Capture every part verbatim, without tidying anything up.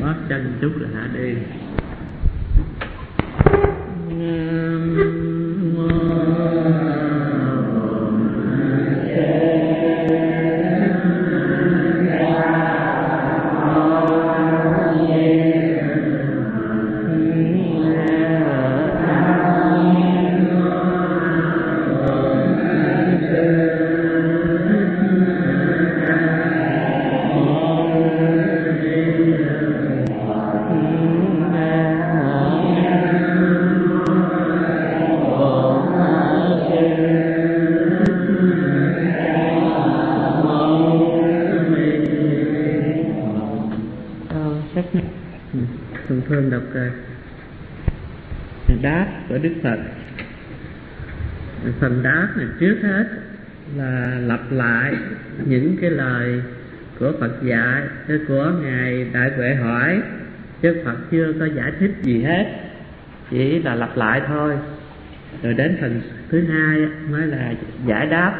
mót chân chút là hả đi. Thường thường đọc đáp của Đức Phật. Phần đáp này trước hết là lặp lại những cái lời của Phật dạy, của Ngài Đại Huệ hỏi, chứ Phật chưa có giải thích gì hết, chỉ là lặp lại thôi. Rồi đến phần thứ hai mới là giải đáp.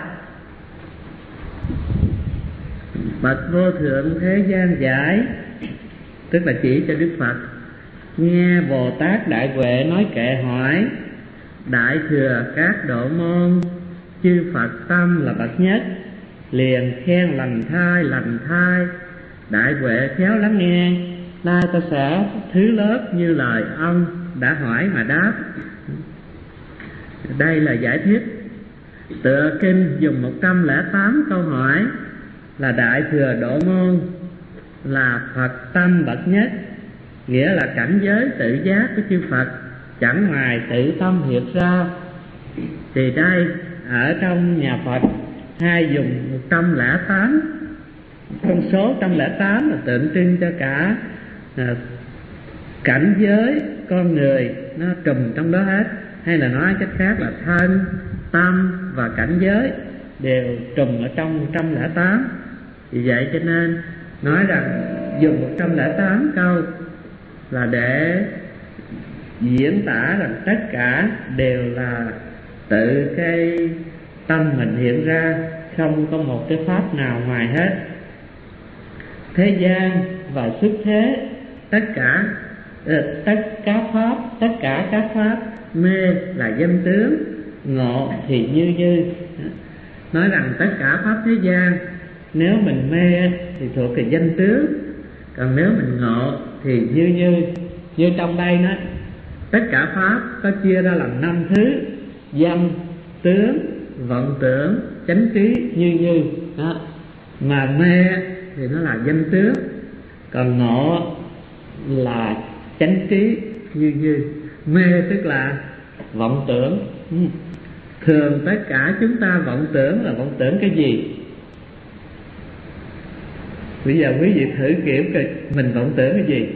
Bậc vô thượng thế gian giải, tức là chỉ cho Đức Phật. Nghe Bồ Tát Đại Huệ nói kệ hỏi, đại thừa các độ môn, chư Phật tâm là bậc nhất, liền khen lành thai lành thai. Đại Huệ khéo lắng nghe, nay ta sẽ thứ lớp như lời ông đã hỏi mà đáp. Đây là giải thích. Tựa kinh dùng một trăm lẻ tám câu hỏi là đại thừa độ môn là Phật tâm bậc nhất, nghĩa là cảnh giới tự giác của chư Phật chẳng ngoài tự tâm hiện ra. Thì đây ở trong nhà Phật hay dùng một trăm lẻ tám, con số một trăm lẻ tám là tượng trưng cho cả à, cảnh giới con người nó trùm trong đó hết, hay là nói cách khác là thân, tâm và cảnh giới đều trùm ở trong một trăm lẻ tám. Vì vậy cho nên nói rằng dùng một trăm lẻ tám câu là để diễn tả rằng tất cả đều là tự cái tâm mình hiện ra, không có một cái pháp nào ngoài hết. Thế gian và xuất thế, tất cả tất cả pháp, tất cả các pháp. Mê là danh tướng, ngộ thì như như. Nói rằng tất cả pháp thế gian, nếu mình mê thì thuộc về danh tướng, còn nếu mình ngộ thì như như. Như trong đây đó, tất cả pháp có chia ra làm năm thứ: danh, tướng, vọng tưởng, chánh trí, như như đó. Mà mê thì nó là danh tướng, còn ngộ là chánh trí, như như. Mê tức là vọng tưởng. Thường tất cả chúng ta vọng tưởng là vọng tưởng cái gì? Bây giờ quý vị thử kiểm coi mình vọng tưởng cái gì.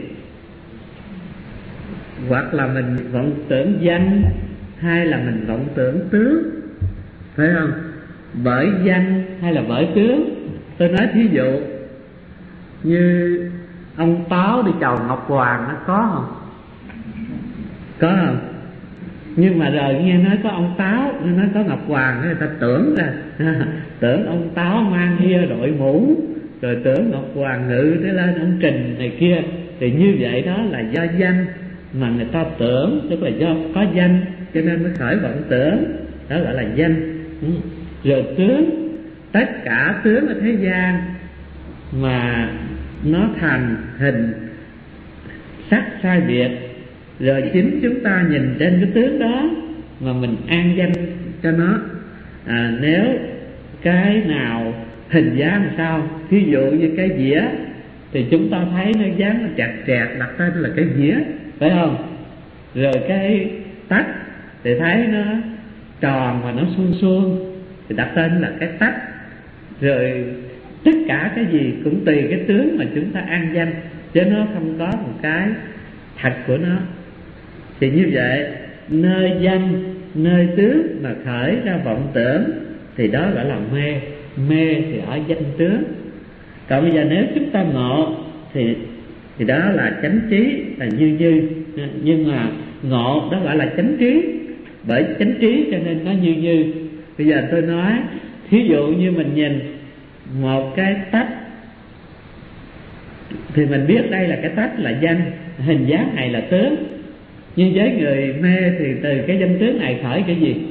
Hoặc là mình vọng tưởng danh, hay là mình vọng tưởng tướng, phải không? Bởi danh hay là bởi tướng. Tôi nói thí dụ như ông Táo đi chầu Ngọc Hoàng, nó có không? Có không? Nhưng mà rồi nghe nói có ông Táo, nghe nói có Ngọc Hoàng, người ta tưởng ra tưởng ông Táo mang hia đội mũ, rồi tưởng Ngọc Hoàng ngự để lên ông trình này kia. Thì như vậy đó là do danh mà người ta tưởng, tức là do có danh cho nên mới khởi vọng tưởng, đó gọi là danh. Rồi tướng, tất cả tướng ở thế gian mà nó thành hình sắc sai biệt, rồi chính chúng ta nhìn trên cái tướng đó mà mình an danh cho nó. À, nếu cái nào hình dáng làm sao, ví dụ như cái dĩa thì chúng ta thấy nó dáng nó chặt chẹt, đặt tên là cái dĩa, phải không? Rồi cái tách thì thấy nó tròn và nó suông suông thì đặt tên là cái tách. Rồi tất cả cái gì cũng tùy cái tướng mà chúng ta an danh, chứ nó không có một cái thật của nó. Thì như vậy, nơi danh, nơi tướng mà khởi ra vọng tưởng thì đó gọi là mê. Mê thì ở danh tướng. Còn bây giờ nếu chúng ta ngộ thì thì đó là chánh trí, là như như. Nhưng mà ngộ đó gọi là chánh trí, bởi chánh trí cho nên nó như như. Bây giờ tôi nói, thí dụ như mình nhìn một cái tách thì mình biết đây là cái tách là danh, hình dáng này là tướng. Nhưng với người mê thì từ cái danh tướng này khởi cái gì?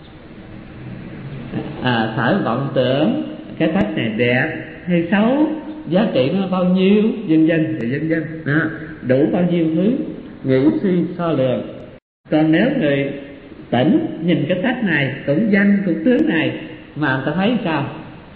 À, khởi vọng tưởng cái tách này đẹp hay xấu, giá trị nó bao nhiêu, vân vân thì vân vân đó, đủ bao nhiêu thứ nghĩ suy so lường. Còn nếu người tỉnh nhìn cái tách này cũng danh cũng tướng này mà người ta thấy sao?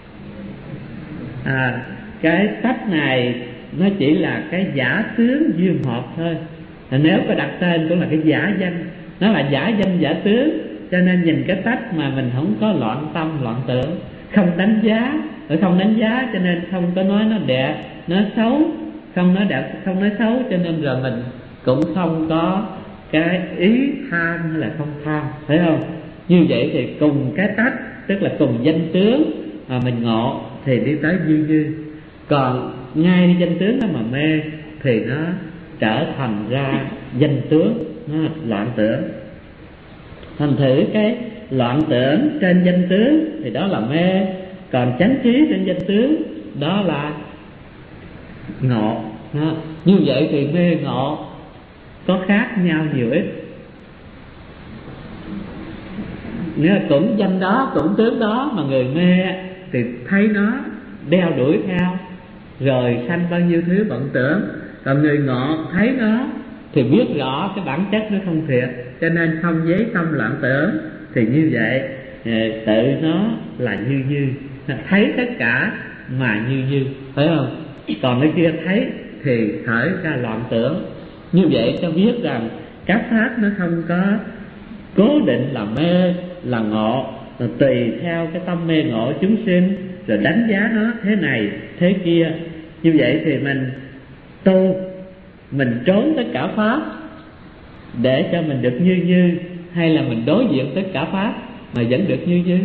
À, cái tách này nó chỉ là cái giả tướng duyên hợp thôi. Nếu có đặt tên cũng là cái giả danh, nó là giả danh giả tướng. Cho nên nhìn cái tách mà mình không có loạn tâm loạn tưởng, không đánh giá, rồi không đánh giá cho nên không có nói nó đẹp, nó xấu, không nói đẹp, không nói xấu, cho nên rồi mình cũng không có cái ý tham hay là không tham, phải không? Như vậy thì cùng cái tách, tức là cùng danh tướng mà mình ngộ thì đi tới như như. Còn ngay đi danh tướng đó mà mê thì nó trở thành ra danh tướng, nó loạn tưởng. Thành thử cái loạn tưởng trên danh tướng thì đó là mê, còn chánh trí trên danh tướng đó là ngộ. Đó. Như vậy thì mê ngộ có khác nhau nhiều ít. Nếu cũng danh đó, cũng tướng đó mà người mê thì thấy nó đeo đuổi theo, rồi sanh bao nhiêu thứ vọng tưởng. Còn người ngộ thấy nó thì biết rõ cái bản chất nó không thiệt, cho nên không giấy tâm loạn tưởng. Thì như vậy tự nó là như như, thấy tất cả mà như như, phải không? Còn cái kia thấy thì khởi ra loạn tưởng. Như vậy cho biết rằng các pháp nó không có cố định là mê là ngộ, rồi tùy theo cái tâm mê ngộ chúng sinh rồi đánh giá nó thế này thế kia. Như vậy thì mình tu, mình trốn tất cả pháp để cho mình được như như, hay là mình đối diện tất cả pháp mà vẫn được như như?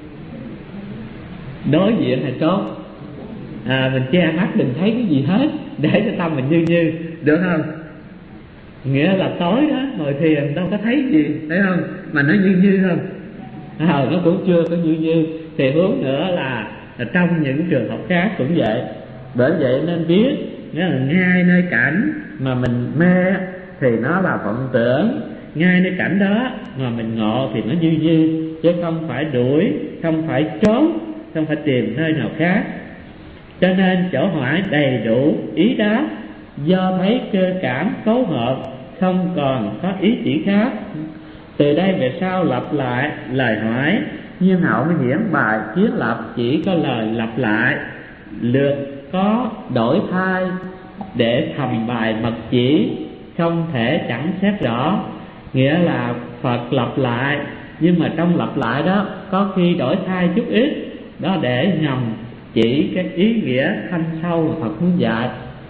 Đối diện hay trốn? À, mình che mắt đừng thấy cái gì hết để cho tâm mình như như, được không? Nghĩa là tối đó ngồi thiền đâu có thấy gì, thấy không? Mà nó như như không? À, nó cũng chưa có như như. Thì hướng nữa là, là trong những trường hợp khác cũng vậy. Bởi vậy nên biết, nghĩa là ngay nơi cảnh mà mình mê thì nó là vọng tưởng, ngay nơi cảnh đó mà mình ngộ thì nó như như, chứ không phải đuổi, không phải trốn, không phải tìm nơi nào khác. Cho nên chỗ hỏi đầy đủ ý đáp, do thấy cơ cảm cấu hợp, không còn có ý chỉ khác. Từ đây về sau lặp lại lời hỏi, Nhiên Hậu mới diễn bài kiến lập chỉ có lời lặp lại, lượt có đổi thay để thầm bài mật chỉ, không thể chẳng xét rõ. Nghĩa là Phật lặp lại, nhưng mà trong lặp lại đó có khi đổi thay chút ít, đó để nhằm chỉ cái ý nghĩa thâm sâu mà Phật muốn dạy.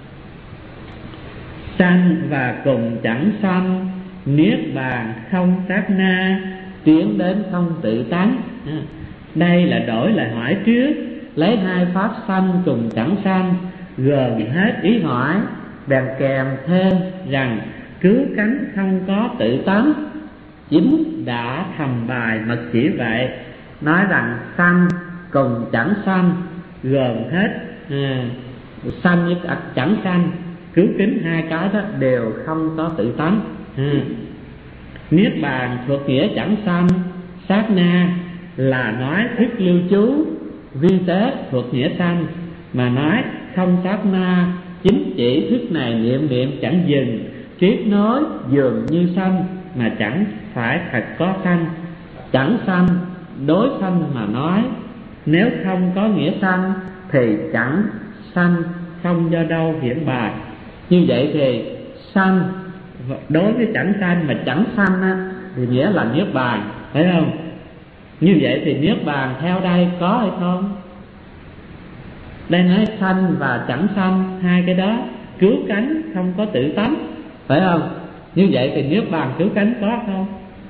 Sanh và cùng chẳng sanh, niết bàn không sát na, tiến đến không tự tánh. Đây là đổi lời hỏi trước, lấy hai pháp sanh cùng chẳng sanh, gồm hết ý hỏi, bèn kèm thêm rằng cứu cánh không có tự tánh, chính đã thầm bài mật chỉ vậy. Nói rằng sanh cùng chẳng sanh, gồm hết à, sanh với chẳng sanh, cứu kính hai cái đó đều không có tự tánh. à. Niết bàn thuộc nghĩa chẳng sanh, sát na là nói thức lưu trú, vi tế thuộc nghĩa sanh, mà nói không sát na chính chỉ thức này niệm niệm chẳng dừng, tiếp nối dường như sanh mà chẳng phải thật có sanh. Chẳng sanh đối sanh mà nói, nếu không có nghĩa sanh thì chẳng sanh, không do đâu hiển bài. Như vậy thì sanh đối với chẳng sanh mà chẳng sanh á, thì nghĩa là niết bàn, phải không? Như vậy thì niết bàn theo đây có hay không? Đây nói sanh và chẳng sanh, hai cái đó cứu cánh không có tự tánh, phải không? Như vậy thì niết bàn cứu cánh có không?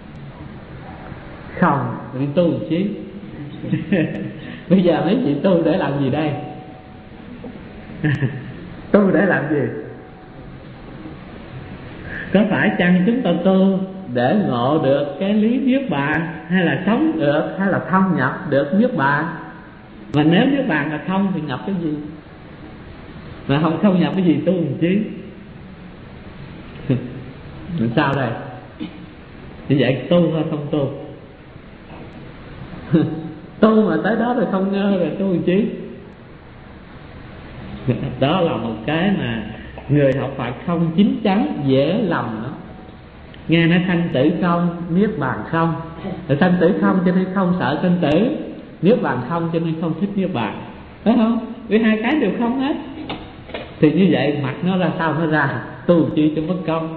Không, vì tu một xíu. Bây giờ mấy chị tu để làm gì đây? Tu để làm gì? Có phải chăng chúng ta tu để ngộ được cái lý niết bàn, hay là sống được, hay là thông nhập được niết bàn? Mà nếu niết bàn là thông thì nhập cái gì? mà không không nhập cái gì tu làm chi? Làm sao đây? Như vậy tu hay không tu? Tu mà tới đó rồi không ngơ rồi tu làm chi? Đó là một cái mà người học Phật không chín chắn dễ lầm đó. Nghe nói sanh tử không, niết bàn không. Rồi sanh tử không cho nên không sợ sanh tử, niết bàn không cho nên không thích niết bàn, phải không? Vì hai cái đều không hết. Thì như vậy mặt nó ra sao nó ra, tu chi cho mất công.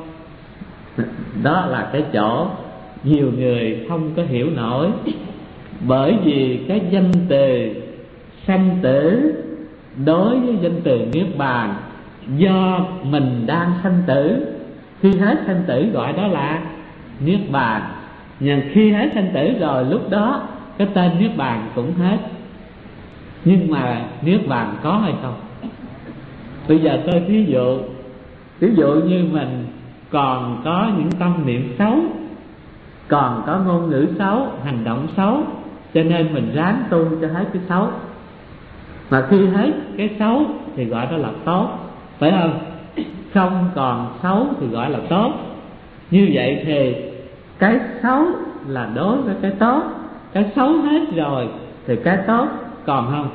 Đó là cái chỗ nhiều người không có hiểu nổi. Bởi vì cái danh từ sanh tử đối với danh từ niết bàn, do mình đang sanh tử, khi hết sanh tử gọi đó là niết bàn. Nhưng khi hết sanh tử rồi, lúc đó cái tên niết bàn cũng hết. Nhưng mà niết bàn có hay không? Bây giờ tôi thí dụ, ví dụ như mình còn có những tâm niệm xấu, còn có ngôn ngữ xấu, hành động xấu, cho nên mình ráng tu cho hết cái xấu. Mà khi hết cái xấu thì gọi đó là tốt, phải không? Không còn xấu thì gọi là tốt. Như vậy thì cái xấu là đối với cái tốt. Cái xấu hết rồi thì cái tốt còn không?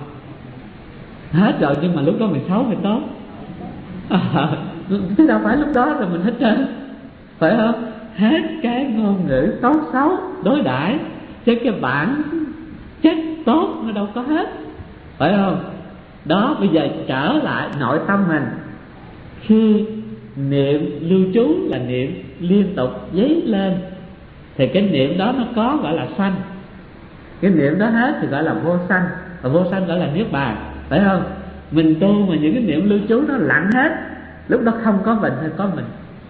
Hết rồi, nhưng mà lúc đó mình xấu hay tốt? À, chứ đâu phải lúc đó rồi mình hết trơn, phải không? Hết cái ngôn ngữ tốt xấu đối đãi, chứ cái bản chất tốt nó đâu có hết, phải không? Đó, bây giờ trở lại nội tâm mình. Khi niệm lưu trú là niệm liên tục dấy lên, thì cái niệm đó nó có gọi là sanh. Cái niệm đó hết thì gọi là vô sanh, và vô sanh gọi là niết bàn, phải không? Mình tu mà những cái niệm lưu trú nó lặng hết, lúc đó không có mình hay có mình?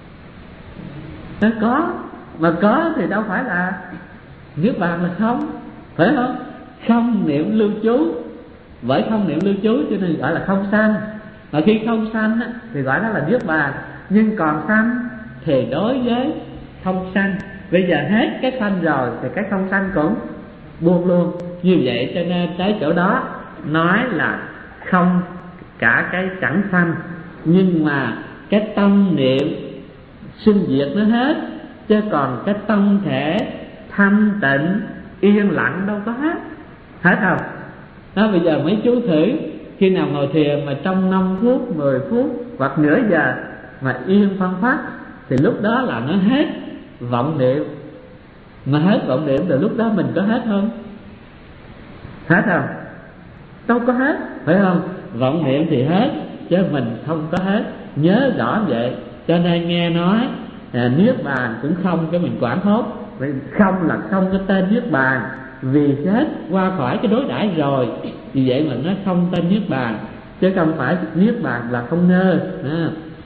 Nó có, mà có thì đâu phải là niết bàn là không, phải không? Không niệm lưu trú, bởi không niệm lưu trú cho nên gọi là không sanh. Mà khi không sanh á, thì gọi đó là niết bàn. Nhưng còn sanh thì đối với không sanh, bây giờ hết cái sanh rồi thì cái không sanh cũng buông luôn. Như vậy cho nên tới chỗ đó nói là không cả cái chẳng sanh, nhưng mà cái tâm niệm sinh diệt nó hết, chứ còn cái tâm thể thanh tịnh yên lặng đâu có hết. Hết không? Đó, bây giờ mấy chú thử, khi nào ngồi thiền mà trong năm phút, mười phút hoặc nửa giờ mà yên phăng phát, thì lúc đó là nó hết vọng niệm. Mà hết vọng niệm rồi lúc đó mình có hết không? Hết không? Đâu có hết, phải không? Vọng niệm thì hết, chứ mình không có hết. Nhớ rõ vậy. Cho nên nghe nói à, niết bàn cũng không, cái mình quảng hốt. Không là không cái tên niết bàn, vì hết qua khỏi cái đối đãi rồi, vì vậy mà nó không tên niết bàn, chứ không phải niết bàn là không ngơ. À.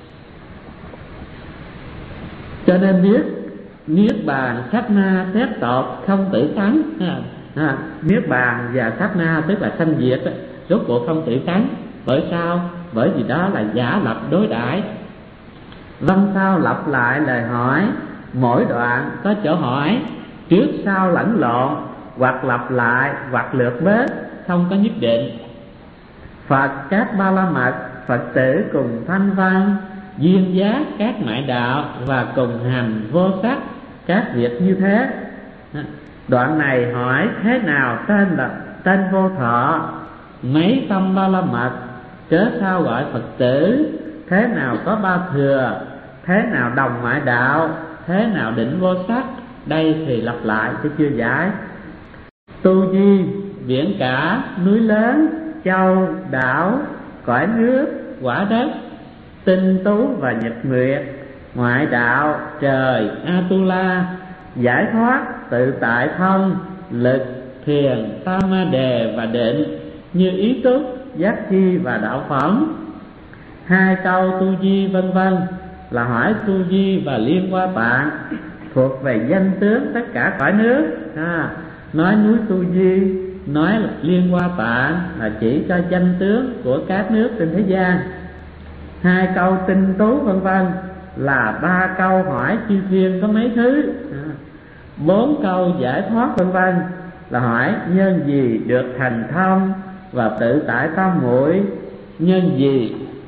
Cho nên biết niết bàn sát na xét tột không tử tánh. À. À. Niết bàn và sát na tức là sanh diệt, rốt cuộc không tử tánh. Bởi sao? Bởi vì đó là giả lập đối đãi. Văn sau lặp lại lời hỏi, mỗi đoạn có chỗ hỏi, trước sau lẫn lộn, hoặc lặp lại hoặc lược bớt, không có nhất định. Phật các ba la mật, Phật tử cùng thanh văn, duyên giác các mại đạo, và cùng hành vô sắc các việc như thế. Đoạn này hỏi thế nào tên là tên vô thọ, mấy tâm ba la mật, cớ sao gọi Phật tử, thế nào có ba thừa, thế nào đồng mại đạo, thế nào định vô sắc. Đây thì lặp lại chứ chưa giải. Tu di biển cả, núi lớn, châu, đảo, cõi nước, quả đất, tinh tú và nhật nguyệt, ngoại đạo, trời, Atula, giải thoát, tự tại thông, lực, thiền, tam đề và định, như ý túc, giác chi và đạo phẩm. Hai câu tu di vân vân là hỏi tu di và liên hoa tạng, thuộc về danh tướng tất cả cõi nước. À, nói núi tu di, nói là liên hoa tạng là chỉ cho danh tướng của các nước trên thế gian. Hai câu tinh tú vân vân là ba câu hỏi chư thiên có mấy thứ. À, bốn câu giải thoát vân vân là hỏi nhân gì được thành thông và tự tại tam muội, nhân gì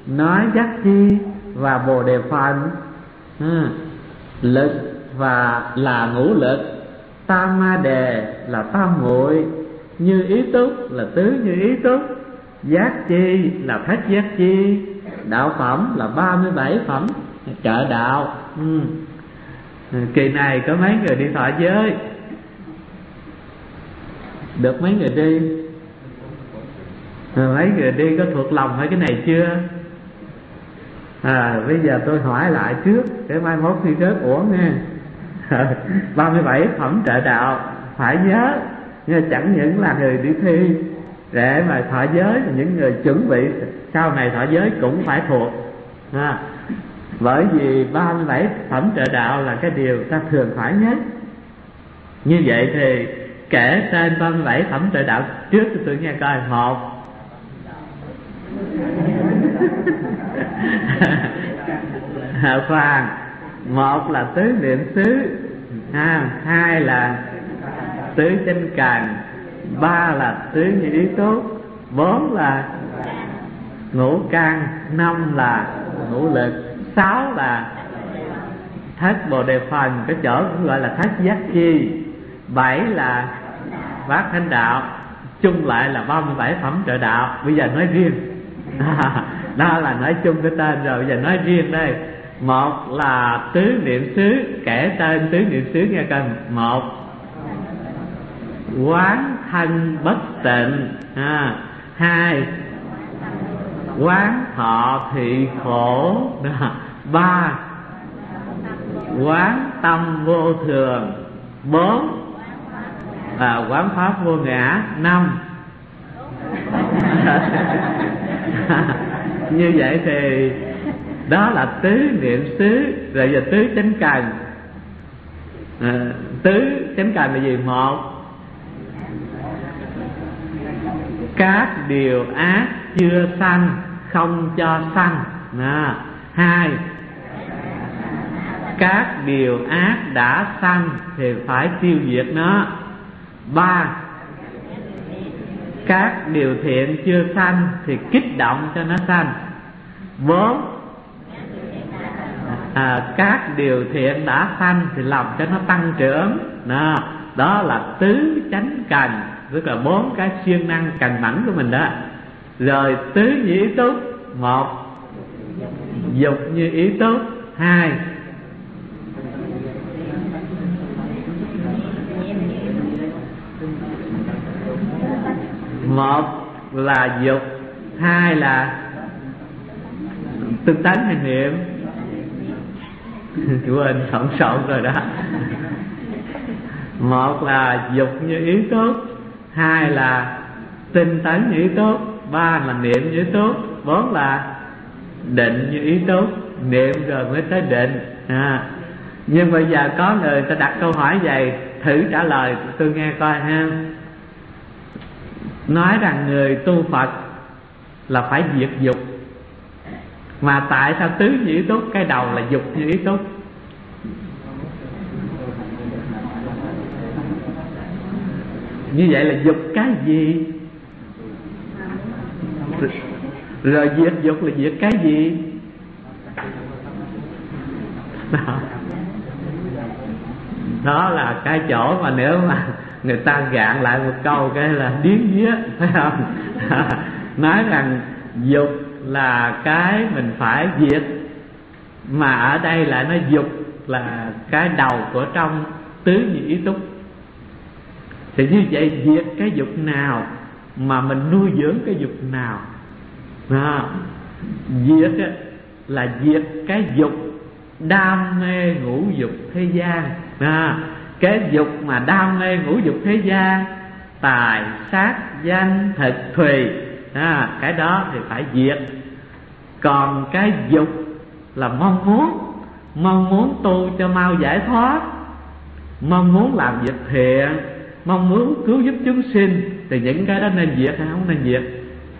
nói giác chi và bồ đề phần, à, lực và là ngũ lực, tam ma đề là tam muội, như ý túc là tứ như ý túc, giác chi là thất giác chi, đạo phẩm là ba mươi bảy phẩm trợ đạo. ừ. Kỳ này có mấy người đi thọ giới? Được mấy người đi? À, mấy người đi có thuộc lòng mấy cái này chưa? À, bây giờ tôi hỏi lại trước để mai mốt thi rớt uổng nha. ba mươi bảy phẩm trợ đạo phải nhớ, nhưng chẳng những là người đi thi để mà thọ giới, những người chuẩn bị sau này thọ giới cũng phải thuộc. à, Bởi vì ba mươi bảy phẩm trợ đạo là cái điều ta thường phải nhớ. Như vậy thì kể tên ba mươi bảy phẩm trợ đạo trước cho tôi nghe coi. Một khoan, một là tứ niệm xứ, à, hai là tứ chánh cần, ba là tứ như ý tốt, bốn là ngũ căn, năm là ngũ lực, sáu là thất bồ đề phần, cái chỗ cũng gọi là thất giác chi, bảy là bát thánh đạo, chung lại là ba mươi bảy phẩm trợ đạo. Bây giờ nói riêng, đó là nói chung cái tên rồi, bây giờ nói riêng đây. Một là tứ niệm xứ, kể tên tứ niệm xứ nghe coi. Một, quán thân bất tịnh. à, Hai, quán thọ thị khổ. Ba, quán tâm vô thường. Bốn, à, quán pháp vô ngã. Năm, như vậy thì đó là tứ niệm xứ. Rồi giờ tứ chánh cần, à, tứ chánh cần là gì? Một, các điều ác chưa sanh không cho sanh. à, Hai, các điều ác đã sanh thì phải tiêu diệt nó. Ba, các điều thiện chưa sanh thì kích động cho nó sanh. Bốn, à, các điều thiện đã sanh thì làm cho nó tăng trưởng. Đó, đó là tứ chánh cần, tức là bốn cái siêng năng cần mẫn của mình đó. Rồi tứ như ý túc. Một, dục như ý túc. Hai, một là dục, hai là tinh tấn hay niệm. Quên xộn xộn rồi đó. Một là dục như ý tốt, hai là tinh tấn như ý tốt, ba là niệm như ý tốt, bốn là định như ý tốt. Niệm rồi mới tới định. à. Nhưng bây giờ có người ta đặt câu hỏi vậy, thử trả lời tôi nghe coi ha. Nói rằng người tu Phật là phải diệt dục, mà tại sao tứ như ý tốt cái đầu là dục như ý tốt? Như vậy là dục cái gì? Rồi diệt dục là diệt cái gì? Đó, đó là cái chỗ mà nếu mà người ta gạn lại một câu cái là điếng vía, phải không? Nói rằng dục là cái mình phải diệt, mà ở đây lại nói dục là cái đầu của trong tứ như ý túc. Thì như vậy diệt cái dục nào mà mình nuôi dưỡng cái dục nào? à, Diệt là diệt cái dục đam mê ngũ dục thế gian. à, Cái dục mà đam mê ngũ dục thế gian, tài sát danh thực thùy, à, cái đó thì phải diệt. Còn cái dục là mong muốn, mong muốn tu cho mau giải thoát, mong muốn làm việc thiện, mong muốn cứu giúp chúng sinh, thì những cái đó nên diệt hay không nên diệt?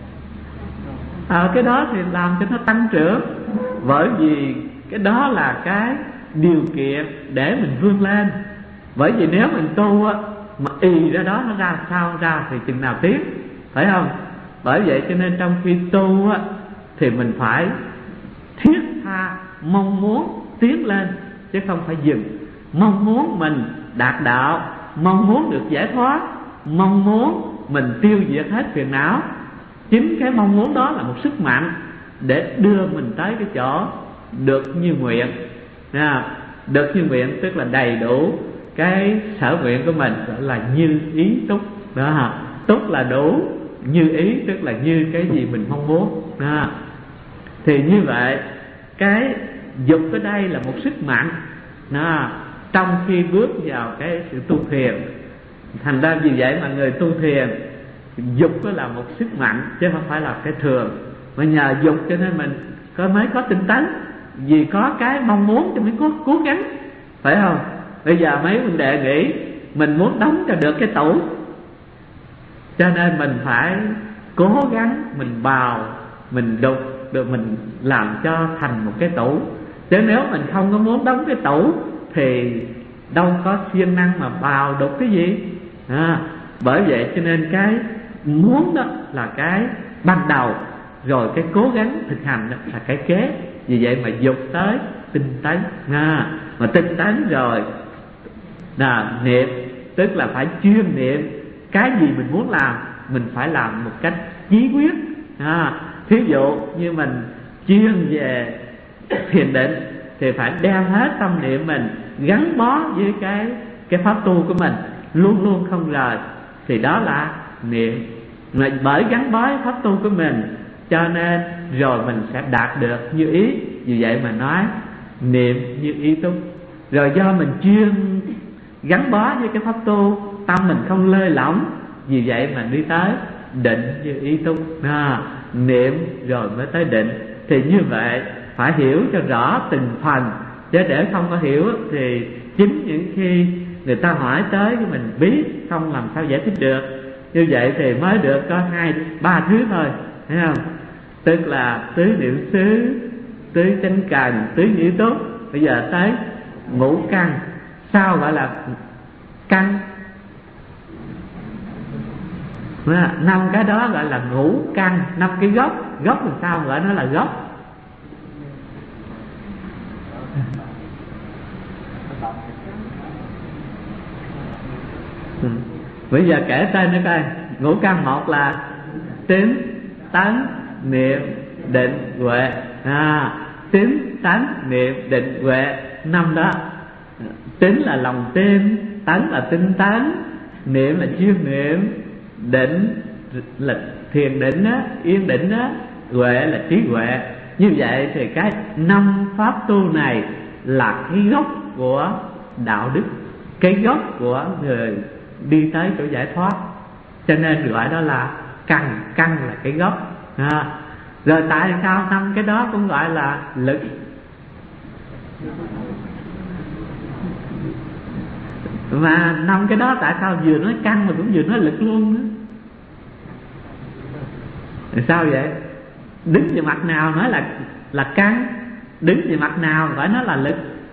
À, cái đó thì làm cho nó tăng trưởng, bởi vì cái đó là cái điều kiện để mình vươn lên. Bởi vì nếu mình tu á, mà ì ra đó nó ra sao ra thì chừng nào tiến, phải không? Bởi vậy cho nên trong khi tu á, thì mình phải thiết tha mong muốn tiến lên, chứ không phải dừng. Mong muốn mình đạt đạo, mong muốn được giải thoát, mong muốn mình tiêu diệt hết phiền não. Chính cái mong muốn đó là một sức mạnh để đưa mình tới cái chỗ được như nguyện. Được như nguyện tức là đầy đủ cái sở nguyện của mình, gọi là như ý túc đó. Túc là đủ, như ý tức là như cái gì mình mong muốn đó. Thì như vậy cái dục ở đây là một sức mạnh đó, trong khi bước vào cái sự tu thiền. Thành ra vì vậy mà người tu thiền, dục đó là một sức mạnh chứ không phải là cái thường. Mà nhờ dục cho nên mình có mới có tinh tấn, vì có cái mong muốn cho mới có cố gắng, phải không? Bây giờ mấy huynh đệ nghĩ mình muốn đóng cho được cái tủ, cho nên mình phải cố gắng, mình bào, mình đục, được mình làm cho thành một cái tủ. Chứ nếu mình không có muốn đóng cái tủ thì đâu có siêng năng mà bào đục cái gì à. Bởi vậy cho nên cái muốn đó là cái ban đầu, rồi cái cố gắng thực hành đó là cái kế. Vì vậy mà dục tới tinh tấn à. Mà tinh tấn rồi là niệm, tức là phải chuyên niệm. Cái gì mình muốn làm mình phải làm một cách chí quyết à. Thí dụ như mình chuyên về thiền định thì phải đem hết tâm niệm mình gắn bó với cái cái pháp tu của mình, luôn luôn không rời, thì đó là niệm. Mà bởi gắn bó với pháp tu của mình cho nên rồi mình sẽ đạt được như ý. Vì vậy mà nói niệm như ý túc. Rồi do mình chuyên gắn bó với cái pháp tu, tâm mình không lơi lỏng, vì vậy mà đi tới định như ý túc à. Niệm rồi mới tới định. Thì như vậy phải hiểu cho rõ từng phần, chứ để không có hiểu thì chính những khi người ta hỏi tới thì mình biết không làm sao giải thích được. Như vậy thì mới được có hai ba thứ thôi, thấy không? Tức là tứ niệm xứ, tứ chánh cần, tứ nhĩ túc. Bây giờ tới ngũ căn. Sao gọi là căn? Năm cái đó gọi là ngũ căn, năm cái gốc. Gốc làm sao gọi nó là gốc? Ừ. Bây giờ kể tên nữa coi. Ngũ căn một là tín, tấn, niệm, định, huệ à. Tín, tấn, niệm, định, huệ. Năm đó. Tín là lòng tin, tấn là tinh tấn, niệm là chuyên niệm, định là thiền định á, yên định á, huệ là trí huệ. Như vậy thì cái năm pháp tu này là cái gốc của đạo đức, cái gốc của người đi tới chỗ giải thoát, cho nên gọi đó là căn. Căn là cái gốc à. Rồi tại sao năm cái đó cũng gọi là lực? Mà năm cái đó tại sao vừa nói căn mà cũng vừa nói lực luôn nữa? Sao vậy? Đứng về mặt nào nói là là căn, đứng về mặt nào phải nói là lực?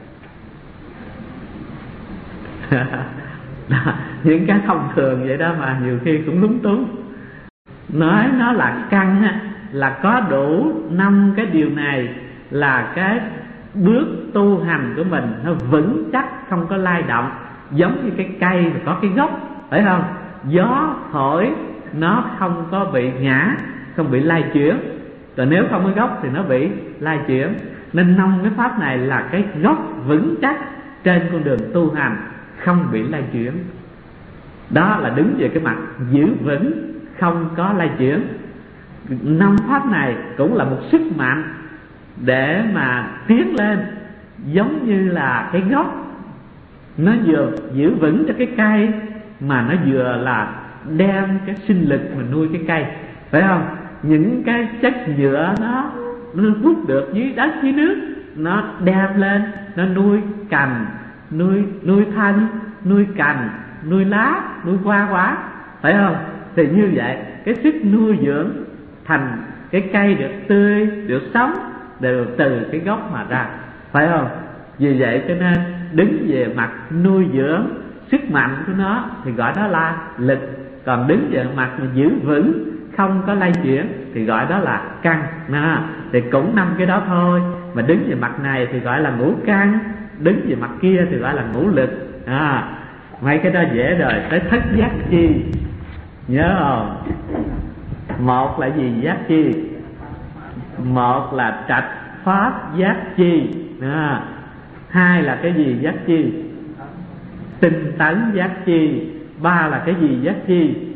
Những cái thông thường vậy đó mà nhiều khi cũng lúng túng. Nói nó là căn á, là có đủ năm cái điều này là cái bước tu hành của mình nó vững chắc, không có lay động. Giống như cái cây mà có cái gốc, phải không? Gió thổi nó không có bị ngã, không bị lay chuyển. Còn nếu không có gốc thì nó bị lay chuyển. Nên năm cái pháp này là cái gốc vững chắc trên con đường tu hành, không bị lay chuyển. Đó là đứng về cái mặt giữ vững, không có lay chuyển. Năm pháp này cũng là một sức mạnh để mà tiến lên, giống như là cái gốc nó vừa giữ vững cho cái cây, mà nó vừa là đem cái sinh lực mà nuôi cái cây, phải không? Những cái chất nhựa nó nó hút được dưới đất dưới nước, nó đem lên, nó nuôi cành, nuôi nuôi thân, nuôi cành, nuôi lá, nuôi hoa quả, phải không? Thì như vậy cái sức nuôi dưỡng thành cái cây được tươi, được sống đều từ cái gốc mà ra, phải không? Vì vậy cho nên đứng về mặt nuôi dưỡng sức mạnh của nó thì gọi đó là lực. Còn đứng về mặt mà giữ vững không có lay chuyển thì gọi đó là căn. Đó. Thì cũng năm cái đó thôi, mà đứng về mặt này thì gọi là ngũ căn, đứng về mặt kia thì gọi là ngũ lực. À, mấy cái đó dễ rồi. Tới thất giác chi, nhớ không? Một là gì? Giác chi. Một là trạch pháp giác chi. À, hai là cái gì? Giác chi. Tinh tấn giác chi. Ba là cái gì? Giác chi.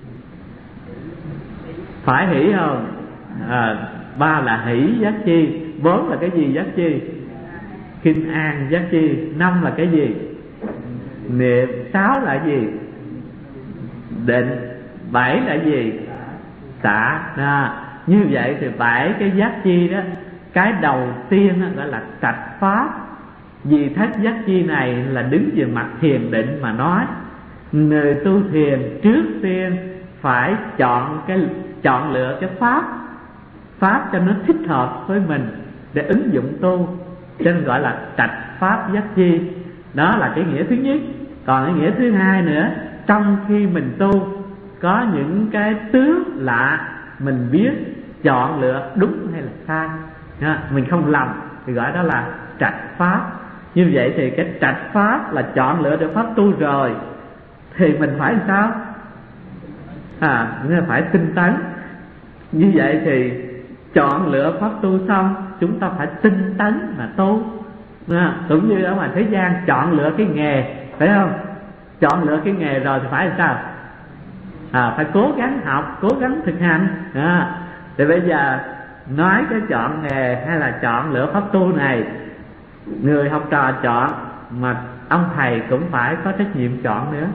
Phải hỷ không? À, ba là hỷ giác chi. Bốn là cái gì? Giác chi. Kinh an giác chi. Năm là cái gì? Niệm. Sáu là gì? Định. Bảy là gì? Xả. À, như vậy thì bảy cái giác chi đó, cái đầu tiên đó gọi là trạch pháp. Vì thất giác chi này là đứng về mặt thiền định mà nói. Người tu thiền trước tiên phải chọn cái chọn lựa cái pháp pháp cho nó thích hợp với mình để ứng dụng tu, cho nên gọi là trạch pháp giác chi. Đó là cái nghĩa thứ nhất. Còn cái nghĩa thứ hai nữa, trong khi mình tu có những cái tướng lạ, mình biết chọn lựa đúng hay là sai, mình không lầm thì gọi đó là trạch pháp. Như vậy thì cái trạch pháp là chọn lựa được pháp tu rồi, thì mình phải sao? À, mình phải tinh tấn. Như vậy thì chọn lựa pháp tu xong, chúng ta phải tinh tấn mà tu. À, cũng như ở ngoài thế gian chọn lựa cái nghề, phải không? Chọn lựa cái nghề rồi thì phải sao? À, phải cố gắng học, cố gắng thực hành. À, thì bây giờ nói cái chọn nghề hay là chọn lựa pháp tu này, người học trò chọn, mà ông thầy cũng phải có trách nhiệm chọn nữa.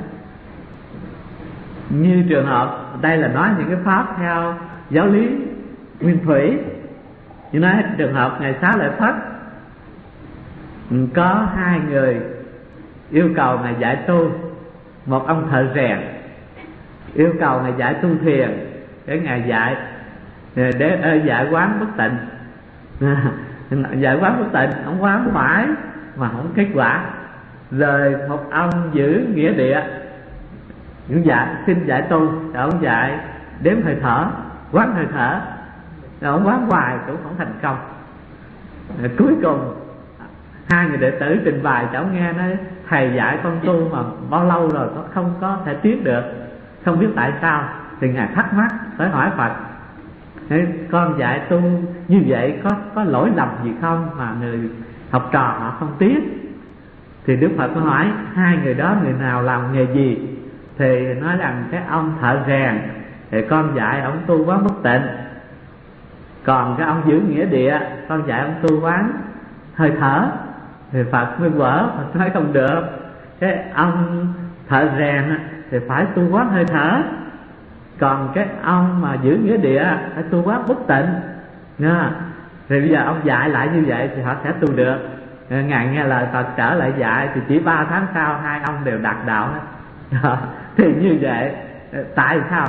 Như trường hợp đây là nói những cái pháp theo giáo lý nguyên thủy. Như nói trường hợp ngày Xá Lợi Phất, có hai người yêu cầu ngài dạy tu. Một ông thợ rèn yêu cầu ngài dạy tu thiền, để ngài dạy để dạy quán bất tịnh. Dạy quán bất tịnh, ông quán mãi mà không kết quả. Rồi một ông giữ nghĩa địa, những dạy xin dạy tu, rồi ông dạy đếm hơi thở, quán hơi thở, rồi ông quán hoài cũng không thành công. Rồi cuối cùng hai người đệ tử trình bày cho ông nghe, nói thầy dạy con tu mà bao lâu rồi có không có thể tiếp được, không biết tại sao. Thì ngài thắc mắc tới hỏi Phật: con dạy tu như vậy có có lỗi lầm gì không mà người học trò họ không tiếp? Thì Đức Phật mới hỏi hai người đó người nào làm nghề gì. Thì nói rằng cái ông thợ rèn thì con dạy ông tu quán bất tịnh, còn cái ông giữ nghĩa địa con dạy ông tu quán hơi thở. Thì Phật mới vỡ, Phật nói không được. Cái ông thợ rèn thì phải tu quán hơi thở, còn cái ông mà giữ nghĩa địa phải tu quán bất tịnh. Nha. Thì bây giờ ông dạy lại như vậy thì họ sẽ tu được. Ngài nghe lời Phật trở lại dạy, thì chỉ ba tháng sau hai ông đều đạt đạo hết. Thì như vậy tại sao?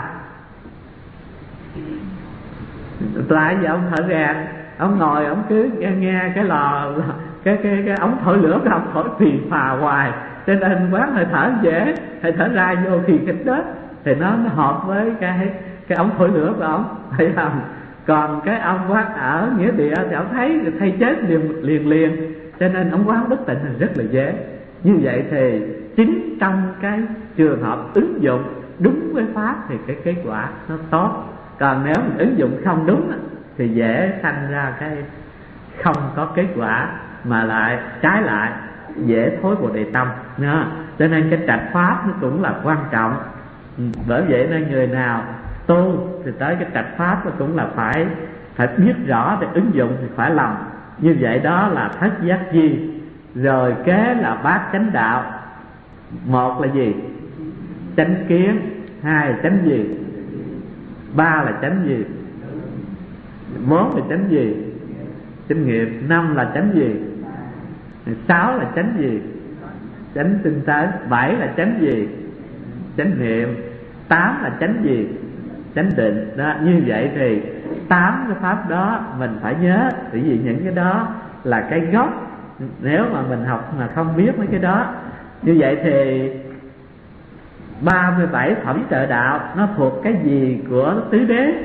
Tại vì ông thợ rèn, ông ngồi ông cứ nghe, nghe cái lò cái cái cái ống thổi lửa của ông thổi phì phà hoài, cho nên quán hơi thở dễ, hơi thở ra vô thì kịch đó thì nó nó hợp với cái cái ống thổi lửa của ông, thấy không? Còn cái ông quán ở nghĩa địa thì ông thấy thay chết liền liền liền, cho nên ông quán bất tịnh là rất là dễ. Như vậy thì chính trong cái trường hợp ứng dụng đúng với pháp thì cái kết quả nó tốt. Còn nếu mình ứng dụng không đúng thì dễ sanh ra cái không có kết quả, mà lại trái lại dễ thối Bồ Đề tâm. Cho nên cái trạch pháp nó cũng là quan trọng. Bởi vậy nên người nào tu thì tới cái trạch pháp nó cũng là phải phải biết rõ để ứng dụng thì phải lòng. Như vậy đó là thất giác chi. Rồi kế là bát chánh đạo. Một là gì? Chánh kiến. Hai là chánh gì? Ba là chánh gì? Bốn là chánh gì? Chánh nghiệp. Năm là chánh gì? Sáu là chánh gì? Chánh tinh tấn. Bảy là chánh gì? Chánh niệm. Tám là chánh gì? Chánh định. Đó, như vậy thì tám cái pháp đó mình phải nhớ, bởi vì những cái đó là cái gốc. Nếu mà mình học mà không biết mấy cái đó, như vậy thì ba mươi bảy phẩm trợ đạo nó thuộc cái gì của tứ đế?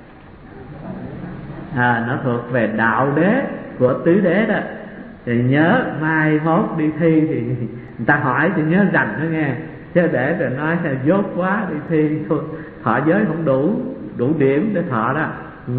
À, nó thuộc về đạo đế của tứ đế đó. Thì nhớ mai mốt đi thi thì người ta hỏi thì nhớ rành đó nghe, chứ để rồi nói là dốt quá đi thi thọ giới không đủ đủ điểm để thọ đó. Ừ.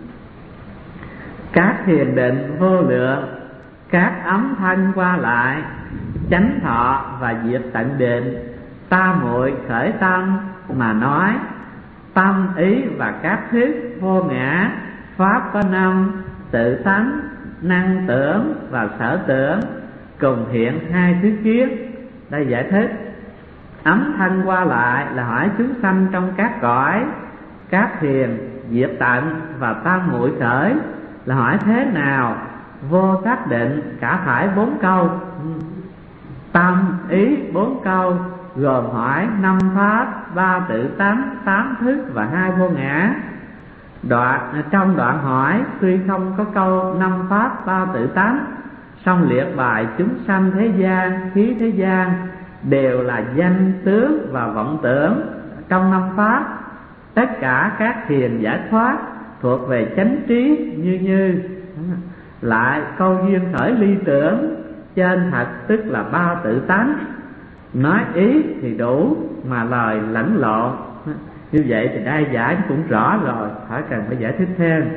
Các thiền định vô lượng, các ấm thân qua lại, chánh thọ và diệt tận định, tam muội khởi tâm mà nói, tâm ý và các thức vô ngã, pháp có năm, tự tánh, năng tưởng và sở tưởng, cùng hiện hai thứ kiến. Đây giải thích. Ấm thân qua lại là hỏi chúng sanh trong các cõi, các thiền diệt tận và tam muội khởi là hỏi thế nào, vô xác định cả thải bốn câu. Tâm ý bốn câu gồm hỏi năm pháp, ba tự tánh, tám thức và hai vô ngã. Đoạn trong đoạn hỏi tuy không có câu năm pháp ba tự tánh, song liệt bài chúng sanh thế gian, khí thế gian đều là danh tướng và vọng tưởng trong năm pháp. Tất cả các thiền giải thoát thuộc về chánh trí như như. Lại câu duyên khởi ly tưởng trên thật tức là ba tự tánh. Nói ý thì đủ mà lời lẫn lộn. Như vậy thì đai giải cũng rõ rồi, khỏi cần phải giải thích thêm.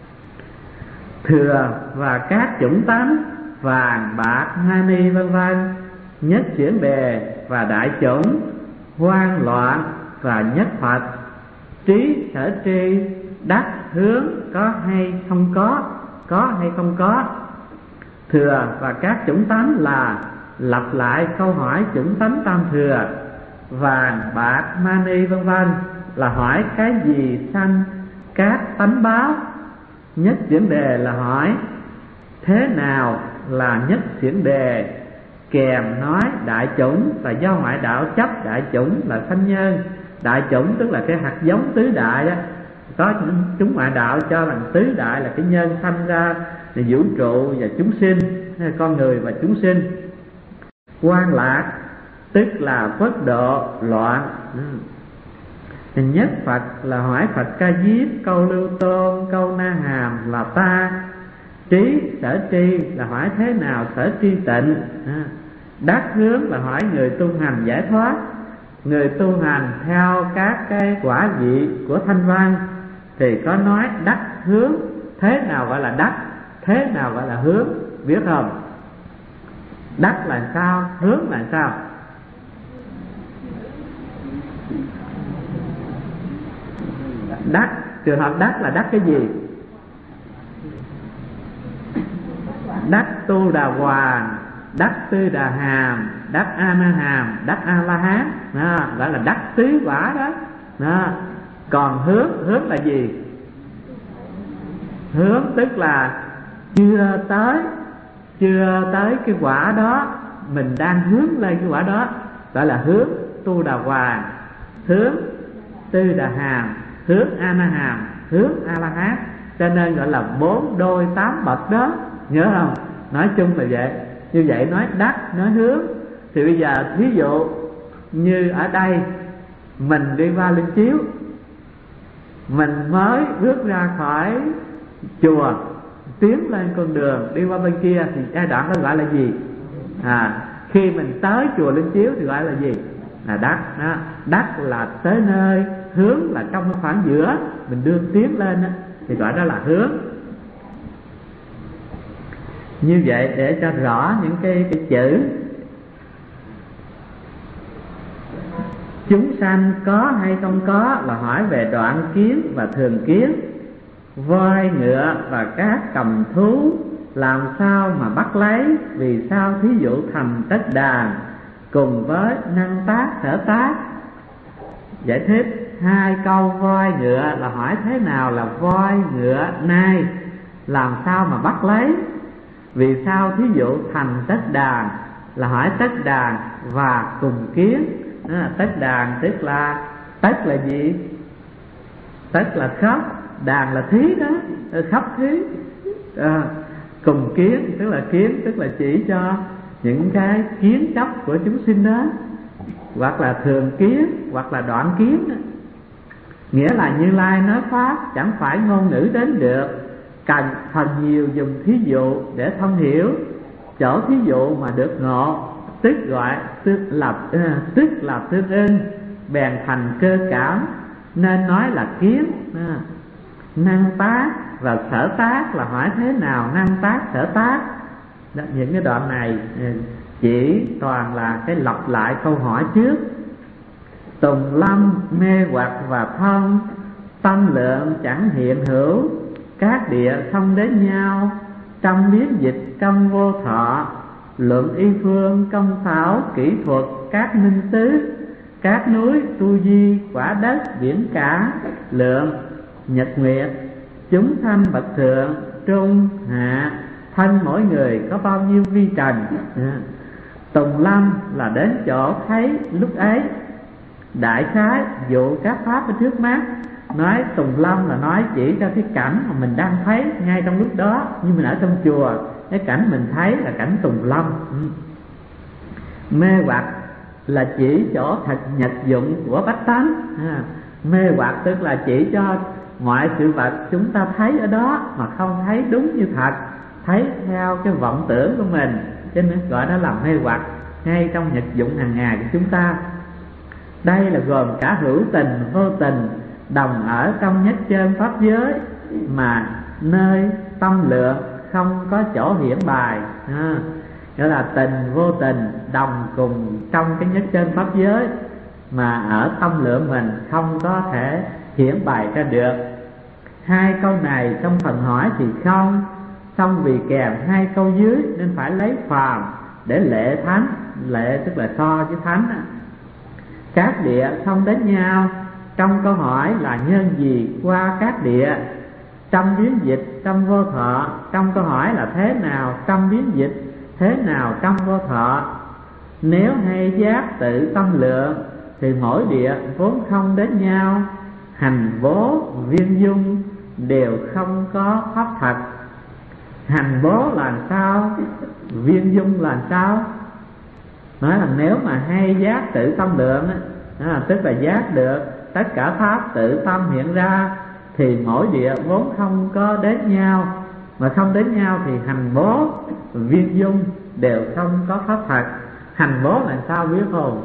Thừa và các chủng tánh vàng, bạc, mani vân vân, nhất chuyển đề và đại chủng, hoang loạn và nhất Phật, trí sở tri, đắc hướng có hay không có, có hay không có. Thừa và các chủng tánh là lặp lại câu hỏi chủng tánh tam thừa. Vàng, bạc, mani vân vân là hỏi cái gì sanh các tánh báo. Nhất chuyển đề là hỏi thế nào là nhất chuyển đề, kèm nói đại chủng là do ngoại đạo chấp đại chủng là sanh nhân. Đại chủng tức là cái hạt giống tứ đại á. Có chúng ngoại đạo cho rằng tứ đại là cái nhân sanh ra là vũ trụ và chúng sinh, con người và chúng sinh. Quan lạc tức là bất độ loạn. Nhất Phật là hỏi Phật Ca Diếp, câu Lưu Tôn, câu Na Hàm là ta. Trí sở tri là hỏi thế nào sở tri tịnh. Đắc hướng là hỏi người tu hành giải thoát. Người tu hành theo các cái quả vị của thanh văn thì có nói đắc hướng. Thế nào gọi là đắc, thế nào gọi là hướng, biết không? Đắc là sao, hướng là sao? Đắc, trường hợp đắc là đắc cái gì? Đắc Tu Đà Hoàng, đắc Tư Đà Hàm, đắc A Na Hàm, đắc A La Hán, đó gọi là đắc tứ quả đó. Đó. Còn hướng, hướng là gì? Hướng tức là chưa tới, chưa tới cái quả đó, mình đang hướng lên cái quả đó, gọi là hướng Tu Đà Hoàng, hướng Tư Đà Hàm, hướng A Na Hàm, hướng A La Hán. Cho nên gọi là bốn đôi tám bậc đó, nhớ không? Nói chung là vậy. Như vậy nói đắc, nói hướng. Thì bây giờ thí dụ như ở đây mình đi qua Linh Chiếu, mình mới bước ra khỏi chùa, tiến lên con đường đi qua bên kia thì giai đoạn đó gọi là gì? À, khi mình tới chùa Linh Chiếu thì gọi là gì? Là đắc đó. Đắc là tới nơi, hướng là trong cái khoảng giữa mình đưa tiến lên đó, thì gọi đó là hướng. Như vậy để cho rõ những cái, cái chữ. Chúng sanh có hay không có là hỏi về đoạn kiến và thường kiến. Voi ngựa và các cầm thú làm sao mà bắt lấy, vì sao thí dụ thành tất đàn, cùng với năng tác sở tác. Giải thích hai câu voi ngựa là hỏi thế nào là voi ngựa nai, làm sao mà bắt lấy. Vì sao thí dụ thành tất đàn là hỏi tất đàn và cùng kiến. À, tất đàn tức là tất là gì? Tất là khóc, đàn là thí đó, khóc thí. À, cùng kiến tức là kiến, tức là chỉ cho những cái kiến chấp của chúng sinh đó. hoặc là thường kiến, hoặc là đoạn kiến. Nghĩa là Như Lai nói pháp chẳng phải ngôn ngữ đến được, cần phần nhiều dùng thí dụ để thông hiểu. Chỗ thí dụ mà được ngộ, tức gọi tức là uh, tức là tương ưng, bèn thành cơ cảm, nên nói là kiến. uh, Năng tác và sở tác là hỏi thế nào năng tác sở tác. Đó, những cái đoạn này chỉ toàn là cái lặp lại câu hỏi trước. Tùng lâm mê hoặc và thân, tâm lượng chẳng hiện hữu, các địa không đến nhau, trong biến dịch công vô thọ, luận y phương công pháo kỹ thuật các minh tứ, các núi tu di quả đất biển cả lượng nhật nguyệt, chúng sanh bậc thượng trung hạ, thân mỗi người có bao nhiêu vi trần. Tùng lâm là đến chỗ thấy lúc ấy. Đại khái dụ các pháp ở trước mắt. Nói tùng lâm là nói chỉ cho cái cảnh mà mình đang thấy ngay trong lúc đó. Như mình ở trong chùa, cái cảnh mình thấy là cảnh tùng lâm. Mê hoặc là chỉ chỗ thật nhật dụng của bách tánh. à, Mê hoặc tức là chỉ cho mọi sự vật chúng ta thấy ở đó mà không thấy đúng như thật, thấy theo cái vọng tưởng của mình, cho nên gọi đó là mê hoặc ngay trong nhật dụng hàng ngày của chúng ta. Đây là gồm cả hữu tình vô tình đồng ở trong nhất chân pháp giới, mà nơi tâm lượng không có chỗ hiển bài. à, Nghĩa là tình vô tình đồng cùng trong cái nhất chân pháp giới, mà ở tâm lượng mình không có thể hiển bày ra được. Hai câu này trong phần hỏi thì không, xong vì kèm hai câu dưới nên phải lấy phàm để lệ thánh. Lệ tức là so với thánh. Các địa không đến nhau, trong câu hỏi là nhân gì qua các địa. Trong biến dịch trong vô thọ, trong câu hỏi là thế nào trong biến dịch, thế nào trong vô thọ. Nếu hay giác tự tâm lượng thì mỗi địa vốn không đến nhau, hành bố viên dung đều không có pháp thật. Hành bố là sao, viên dung là sao? Nói là nếu mà hay giác tự tâm lượng á, tức là giác được tất cả pháp tự tâm hiện ra, thì mỗi địa vốn không có đến nhau. Mà không đến nhau thì hành bố viên dung đều không có pháp thật. Hành bố là sao biết không?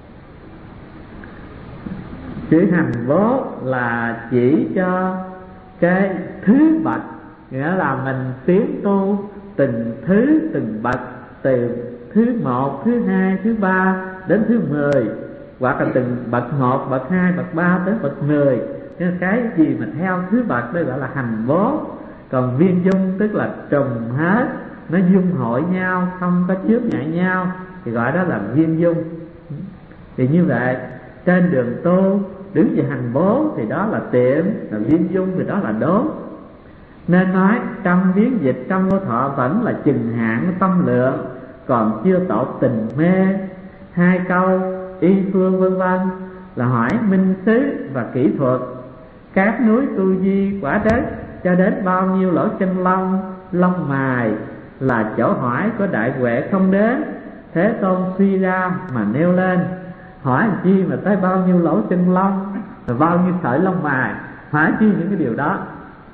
Chữ hành bố là chỉ cho cái thứ bậc, nghĩa là mình tiến tu từng thứ từng bậc, từ thứ một, thứ hai, thứ ba đến thứ mười, hoặc là từng bậc một, bậc hai, bậc ba tới bậc mười. Nên cái gì mà theo thứ bậc đó gọi là hành bố. Còn viên dung tức là trùng hết, nó dung hội nhau, không có chướng ngại nhau, thì gọi đó là viên dung. Thì như vậy trên đường tu đứng về hành bố thì đó là tiệm, là viên dung thì đó là đốn. Nên nói trong biến dịch trong vô thọ vẫn là chừng hạn tâm lượng, còn chưa tột tình mê. Hai câu y phương vân vân là hỏi minh xứ và kỹ thuật. Các núi tu di quả đất cho đến bao nhiêu lỗ chân lông, lông mài là chỗ hỏi của đại huệ không đến. Thế Tôn suy ra mà nêu lên, hỏi làm chi mà tới bao nhiêu lỗ chân lông, và bao nhiêu sợi lông mài, hỏi chi những cái điều đó.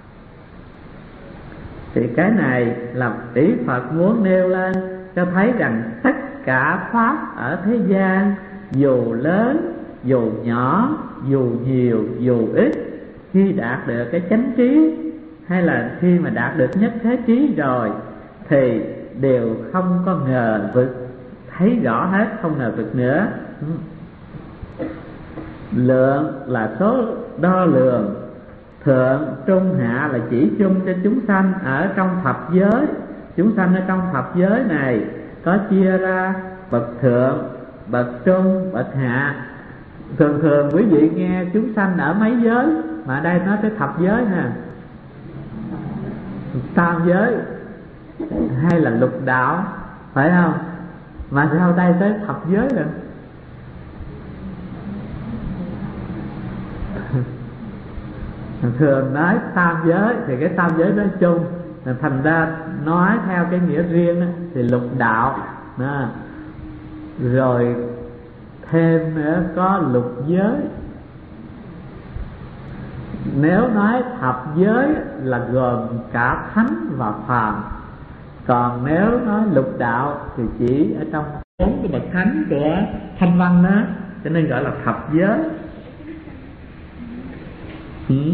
Thì cái này là ý Phật muốn nêu lên cho thấy rằng tất cả pháp ở thế gian, dù lớn, dù nhỏ, dù nhiều, dù ít, khi đạt được cái chánh trí, hay là khi mà đạt được nhất thế trí rồi, thì đều không có ngờ vực, thấy rõ hết, không ngờ vực nữa. Lượng là số đo lường, thượng, trung, hạ là chỉ chung cho chúng sanh ở trong thập giới. Chúng sanh ở trong thập giới này có chia ra bậc thượng, bậc trung, bậc hạ. Thường thường quý vị nghe chúng sanh ở mấy giới, mà ở đây nói tới thập giới nè, tam giới hay là lục đạo, phải không? Mà sao đây tới thập giới rồi? Thường nói tam giới thì cái tam giới nói chung, thành ra nói theo cái nghĩa riêng thì lục đạo đó. Rồi thêm nữa có lục giới. Nếu nói thập giới là gồm cả thánh và phàm, còn nếu nói lục đạo thì chỉ ở trong bốn cái bậc thánh của Thanh Văn đó, cho nên gọi là thập giới. ừ.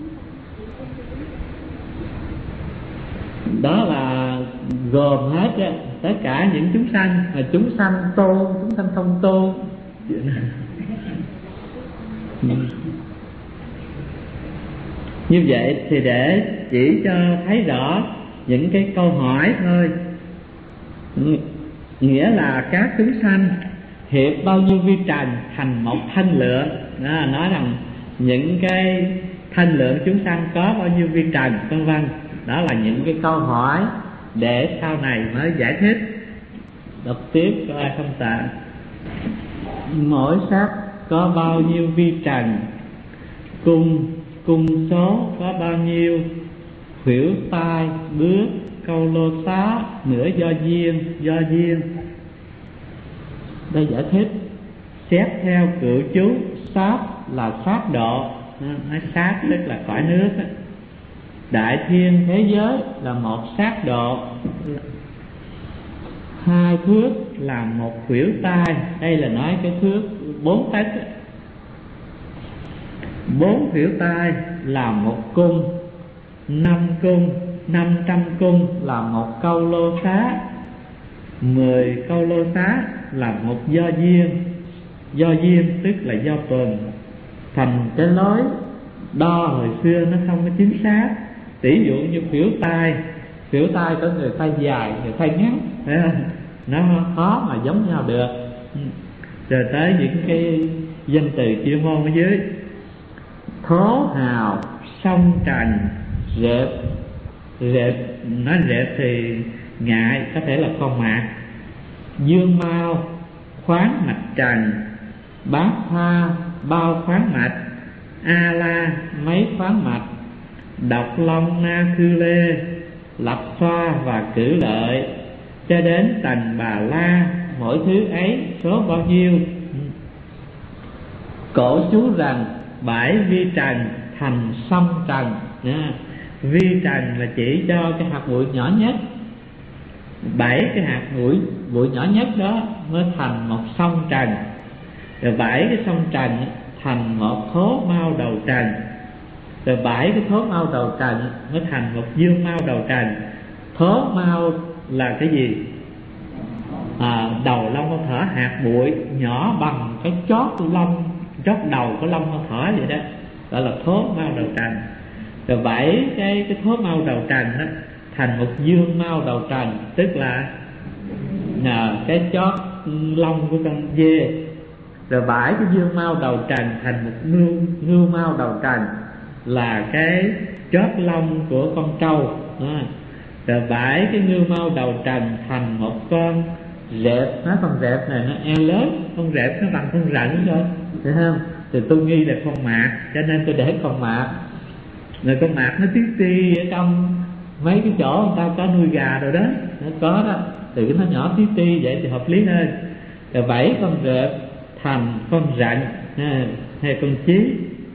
Đó là gồm hết á, tất cả những chúng sanh, mà chúng sanh tôn, chúng sanh không tôn. Như vậy thì để chỉ cho thấy rõ những cái câu hỏi thôi. Nghĩa là các chúng sanh hiệp bao nhiêu vi trần thành một thanh lượng. Đó, nói rằng những cái thanh lượng chúng sanh có bao nhiêu vi trần, vân vân. Đó là những cái câu hỏi để sau này mới giải thích. Đọc tiếp có ai không tạ. Mỗi sắc có bao nhiêu vi trần, cung cung số có bao nhiêu, khuỷu tai bước câu lô xá nửa do duyên do duyên. Đây giải thích xét theo cựu chú, sát là sát độ, nói sát tức là cõi nước. Đại thiên thế giới là một sát độ, hai thước là một khuỷu tay. Đây là nói cái thước bốn tấc. Bốn khuỷu tay là một cung, năm cung, năm trăm cung là một câu lô xá, mười câu lô xá là một do duyên. Do duyên tức là do tuần. Thành cái lối đo hồi xưa nó không có chính xác. Tỷ dụ như khuỷu tay, khuỷu tay có người tay dài, người tay ngắn, phải không? Nó khó mà giống nhau được. Rồi tới những cái danh từ chuyên môn ở dưới: thố hào, song trần, rệp. Rệp, nói rệp thì ngại, có thể là con mạc. Dương mau, khoáng mạch trần. Bát tha, bao khoáng mạch. A la, mấy khoáng mạch. Độc long na khư lê, lập xoa và cử lợi, cho đến tầng bà la, mỗi thứ ấy số bao nhiêu. Cổ chú rằng bãi vi trần thành song trần. Vi trần là chỉ cho cái hạt bụi nhỏ nhất. Bảy cái hạt bụi bụi nhỏ nhất đó mới thành một song trần. Rồi bảy cái song trần thành một thố mau đầu trần. Rồi bảy cái thố mau đầu trần mới thành một dương mau đầu trần. Thố mau là cái gì? À, đầu lông con thở, hạt bụi nhỏ bằng cái chót lông, chót đầu của lông con thở vậy đó, gọi là thố mau đầu trần. Rồi bảy cái cái thố mau đầu trần đó thành một dương mau đầu trần, tức là à, cái chót lông của con dê. Rồi bảy cái dương mau đầu trần thành một ngưu ngưu mau đầu trần, là cái chót lông của con trâu. Đó. Rồi bảy cái ngưu mau đầu trần thành một con rệp. Nói con rệp này nó eo lớn, con rệp nó bằng con rận thôi, thấy không? Thì tôi nghi là con mạc, cho nên tôi để con mạc. Rồi con mạc nó tí ti ở trong mấy cái chỗ người ta có nuôi gà rồi đó, nó có đó, thì nó nhỏ tí ti vậy thì hợp lý hơn. Rồi bảy con rệp thành con rận hay con chí.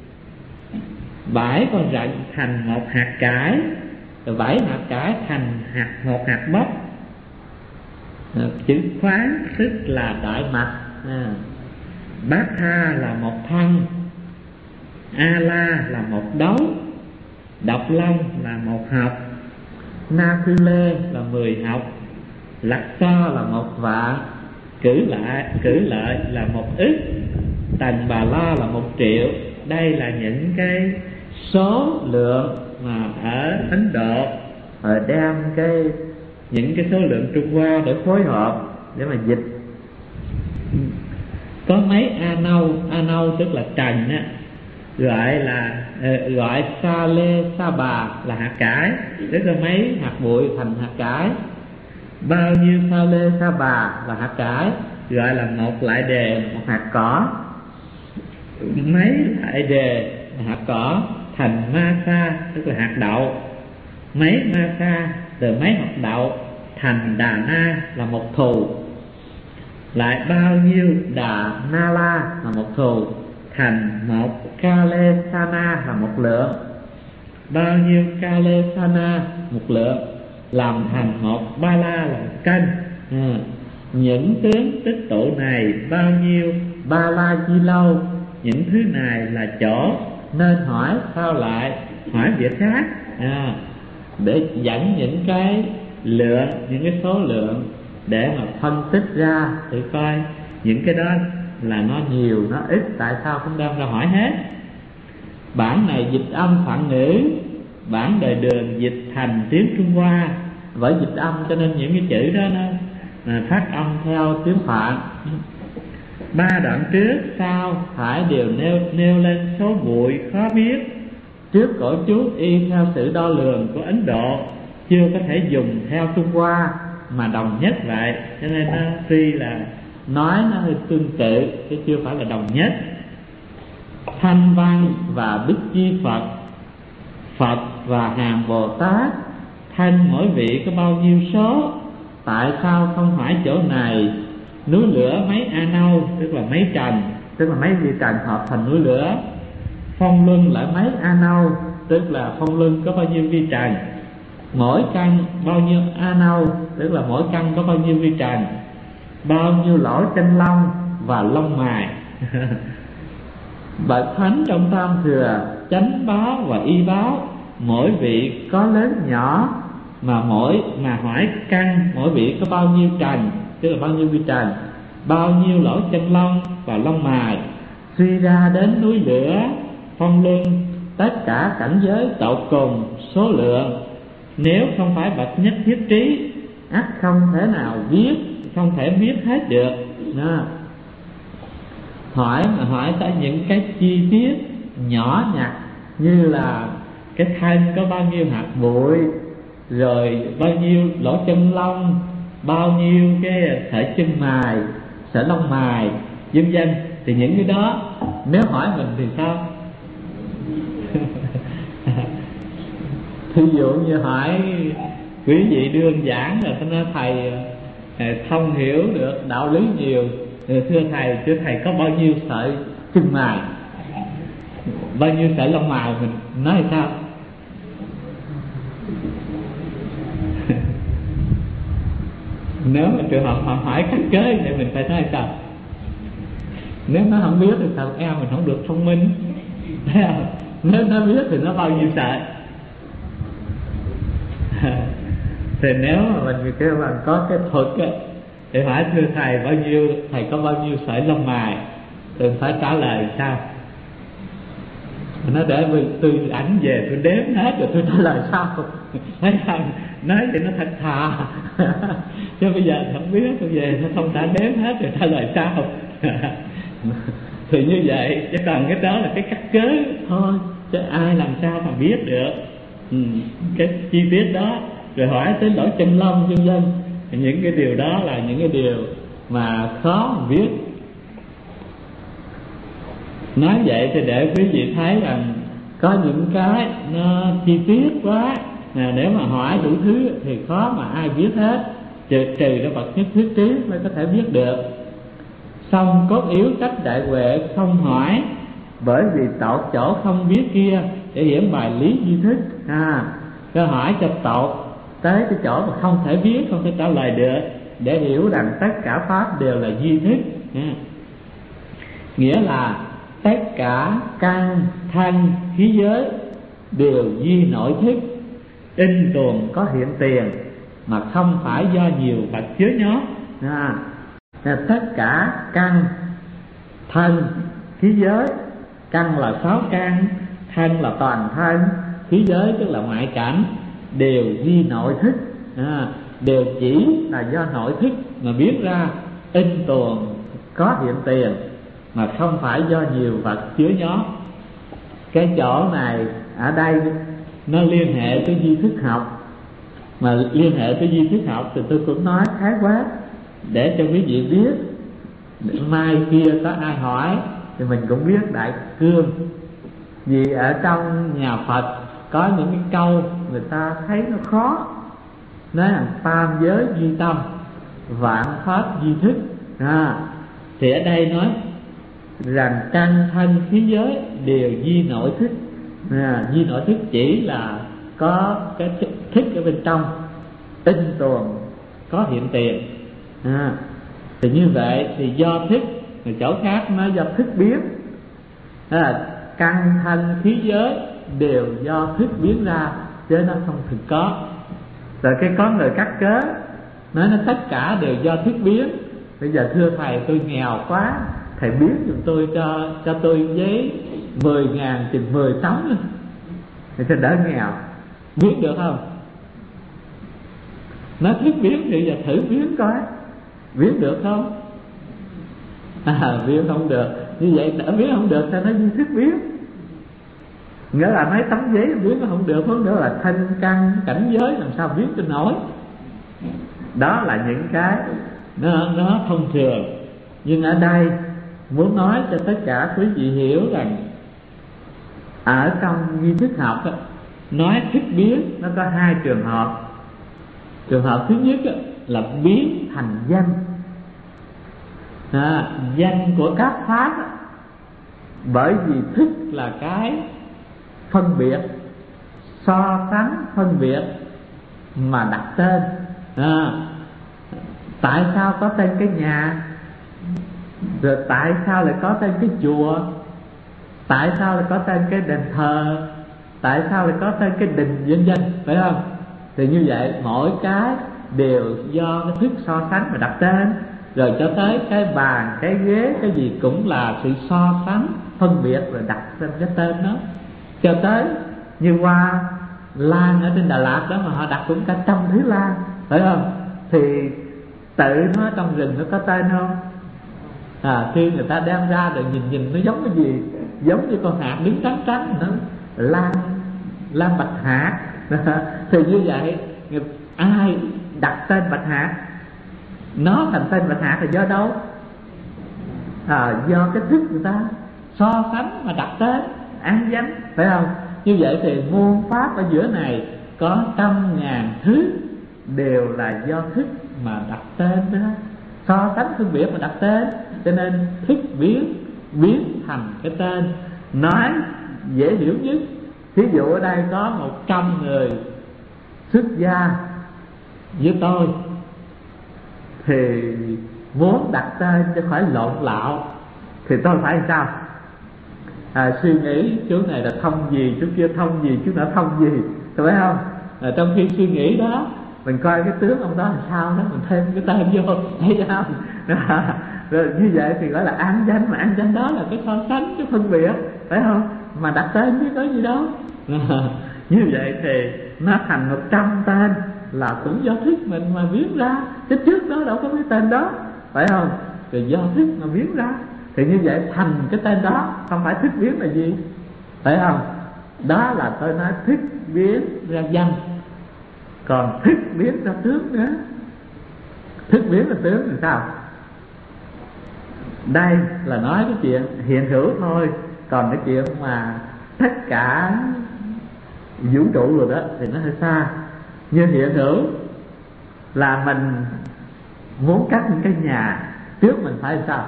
Bảy con rận thành một hạt cải. Rồi bảy hạt cải thành hạt một hạt bắp. Chữ khoáng tức là đại mạch. à. Bát tha là một thân. A la là một đấu. Độc long là một học. Na cư lê là mười học. Lạc so là một vạn. Cử lại cử lợi là một ức. Tần bà la là một triệu. Đây là những cái số lượng mà ở Ấn Độ họ đem cái những cái số lượng Trung Hoa để phối hợp để mà dịch. Có mấy a nâu, a nâu tức là trần á, gọi là gọi sa lê sa bà là hạt cải, tức là mấy hạt bụi thành hạt cải. Bao nhiêu sa lê sa bà là hạt cải, gọi là một lại đề, một hạt cỏ. Mấy lại đề là hạt cỏ thành ma sa, tức là hạt đậu. Mấy ma sa từ mấy hạt đậu thành đà na là một thù. lại bao nhiêu đà na la là một thù, thành một kalesana là một lượng, bao nhiêu kalesana một lượng làm thành một ba la là một cân. À, những tướng tích tụ này bao nhiêu ba la di lâu, những thứ này là chỗ nên hỏi sao lại hỏi việc khác. À, để dẫn những cái lượng, những cái số lượng để mà phân tích ra thì coi những cái đó là nó nhiều nó ít, tại sao không đem ra hỏi hết. Bản này dịch âm Phạn ngữ, bản Đời Đường dịch thành tiếng Trung Hoa. Bởi dịch âm cho nên những cái chữ đó nó phát âm theo tiếng Phạn. Ba đoạn trước sau phải đều nêu, nêu lên số bụi khó biết. Trước cổ chú y theo sự đo lường của Ấn Độ, chưa có thể dùng theo Trung Hoa mà đồng nhất vậy, cho nên nó tuy là nói nó hơi tương tự chứ chưa phải là đồng nhất. Thanh văn và Bích Chi Phật, Phật và hàng Bồ Tát, thanh mỗi vị có bao nhiêu số? Tại sao không hỏi chỗ này núi lửa mấy a nâu, tức là mấy trần, tức là mấy vị trần hợp thành núi lửa. Phong luân lại mấy a nâu, tức là phong luân có bao nhiêu vi trần. Mỗi căn bao nhiêu a nâu, tức là mỗi căn có bao nhiêu vi trần. Bao nhiêu lỗ chân lông và lông mày. Bậc thánh trong tam thừa, chánh báo và y báo, mỗi vị có lớn nhỏ, mà mỗi mà hỏi căn mỗi vị có bao nhiêu trần, tức là bao nhiêu vi trần, bao nhiêu lỗ chân lông và lông mày. Suy ra đến núi lửa, phong luân, tất cả cảnh giới tột cùng số lượng, nếu không phải bậc nhất thiết trí, ắt không thể nào biết, không thể biết hết được. Đó. Hỏi mà hỏi tới những cái chi tiết nhỏ nhặt như là cái thân có bao nhiêu hạt bụi, rồi bao nhiêu lỗ chân lông, bao nhiêu cái sợi chân mày, sợi lông mày, vân vân, thì những cái đó nếu hỏi mình thì sao? Thí dụ như hỏi quý vị đương giảng là tôi nói thầy thông hiểu được đạo lý nhiều, thưa thầy, thưa thầy có bao nhiêu sợi chân mày, bao nhiêu sợi lông mày, mình nói là sao? Nếu mà trường hợp họ hỏi cách kế thì mình phải nói sao? Nếu nó không biết thì sao em mình không được thông minh. Nếu nó biết thì nó bao nhiêu sợi. Thì nếu mà mình kêu bằng có cái thuật á, thì hỏi thưa thầy bao nhiêu, thầy có bao nhiêu sợi lông mày, thì phải trả lời sao? Nó để tôi ảnh về tôi đếm hết rồi tôi trả lời sao? Thấy không? Nói thì nó thật thà. Chứ bây giờ không biết, tôi về nó không đã đếm hết rồi trả lời sao? Thì như vậy, chứ còn cái đó là cái cắt cớ thôi, chứ ai làm sao mà biết được ừ, cái chi tiết đó. Rồi hỏi tới lỗ chân lông vân vân, những cái điều đó là những cái điều mà khó mà biết. Nói vậy thì để quý vị thấy rằng có những cái nó chi tiết quá, à, nếu mà hỏi đủ thứ thì khó mà ai biết hết, trừ trừ ra bậc nhất thiết trí mới có thể biết được. Xong cốt yếu cách đại huệ không hỏi, bởi vì tột chỗ không biết kia để hiểu bài lý duy thức. À, câu hỏi cho tột tới cái chỗ mà không thể biết, không thể trả lời được, để hiểu rằng tất cả pháp đều là duy thức. À, nghĩa là tất cả căn thân khí giới đều duy nội thức, in tuồng có hiện tiền, mà không phải do nhiều vật chứa nhóm. À, tất cả căn thân khí giới, căn là sáu căn, thân là toàn thân, khí giới tức là ngoại cảnh, đều duy nội thức. À, đều chỉ là do nội thức mà biết ra, in tuồng có hiện tiền, mà không phải do nhiều vật chứa nhóm. Cái chỗ này ở đây nó liên hệ tới duy thức học, mà liên hệ tới duy thức học thì tôi cũng nói khái quát để cho quý vị biết, để mai kia có ai hỏi thì mình cũng biết đại cương. Vì ở trong nhà Phật có những cái câu người ta thấy nó khó, nói là tam giới duy tâm, vạn pháp duy thức. à, thì ở đây nói rằng căn thân khí giới đều di nội thức. à, Di nội thức chỉ là có cái thức ở bên trong, tinh tuồng, có hiện tiền. à, Thì như vậy thì do thức, người chỗ khác nói do thức biến. à, Căn thân khí giới đều do thức biến ra, chứ nó không thực có. Rồi cái có người cắt cớ nói nó tất cả đều do thức biến. Bây giờ thưa thầy, tôi nghèo quá, thầy biến giùm tôi cho cho tôi giấy mười ngàn chừng mười tấm thì cho đỡ nghèo. Biến được không? Nó thức biến thì giờ thử biến coi, biến được không? À, biến không được. Như vậy đã biến không được sao nó như thức biến? Nghĩa là mấy tấm giấy biến nó không được, hơn nữa là thân căn cảnh giới làm sao biến cho nổi. Đó là những cái nó, nó thông thường. Nhưng ở đây muốn nói cho tất cả quý vị hiểu rằng ở trong duy thức học nói thức biến nó có hai trường hợp. Trường hợp thứ nhất là biến thành danh. à, Danh của các pháp, bởi vì thức là cái phân biệt, so sánh phân biệt mà đặt tên. à, Tại sao có tên cái nhà, rồi tại sao lại có tên cái chùa, tại sao lại có tên cái đền thờ, tại sao lại có tên cái đình vân vân, phải không? Thì như vậy mỗi cái đều do cái thức so sánh mà đặt tên. Rồi cho tới cái bàn, cái ghế, cái gì cũng là sự so sánh phân biệt rồi đặt lên cái tên đó. Cho tới như hoa lan ở trên Đà Lạt đó mà họ đặt cũng cả trăm thứ lan, phải không? Thì tự nó trong rừng nó có tên không? À, khi người ta đem ra rồi nhìn nhìn nó giống cái gì? Giống như con hạt đứng trắng trắng nữa, lan lan bạch hạt. Thì như vậy ai đặt tên bạch hạt? Nó thành tên bạch hạt là do đâu? À, do cái thức người ta so sánh mà đặt tên án danh, phải không? Như vậy thì muôn pháp ở giữa này có trăm ngàn thứ đều là do thức mà đặt tên đó, so sánh phân biệt mà đặt tên. Cho nên thức biến biến thành cái tên. Nói dễ hiểu nhất, ví dụ ở đây có một trăm người xuất gia với tôi, thì muốn đặt tên cho khỏi lộn lạo thì tôi phải làm sao? À, suy nghĩ chú này là thông gì, chú kia thông gì, chú nọ thông gì, phải không? À, trong khi suy nghĩ đó mình coi cái tướng ông đó làm sao đó, mình thêm cái tên vô, thấy không? À, rồi như vậy thì gọi là án danh, mà án danh đó là cái so sánh, cái phân biệt, phải không? Mà đặt tên chứ có gì đâu. À, như vậy thì nó thành một trăm tên là cũng do thức mình mà biến ra, chứ trước đó đâu có cái tên đó, phải không? Rồi do thức mà biến ra, thì như vậy thành cái tên đó, không phải thức biến là gì, phải không? Đó là tôi nói thức biến ra danh, còn thức biến ra tướng nữa. Thức biến ra tướng thì sao? Đây là nói cái chuyện hiện hữu thôi, còn cái chuyện mà tất cả vũ trụ rồi đó thì nó hơi xa. Như hiện hữu là mình muốn cắt những cái nhà, trước mình phải làm sao?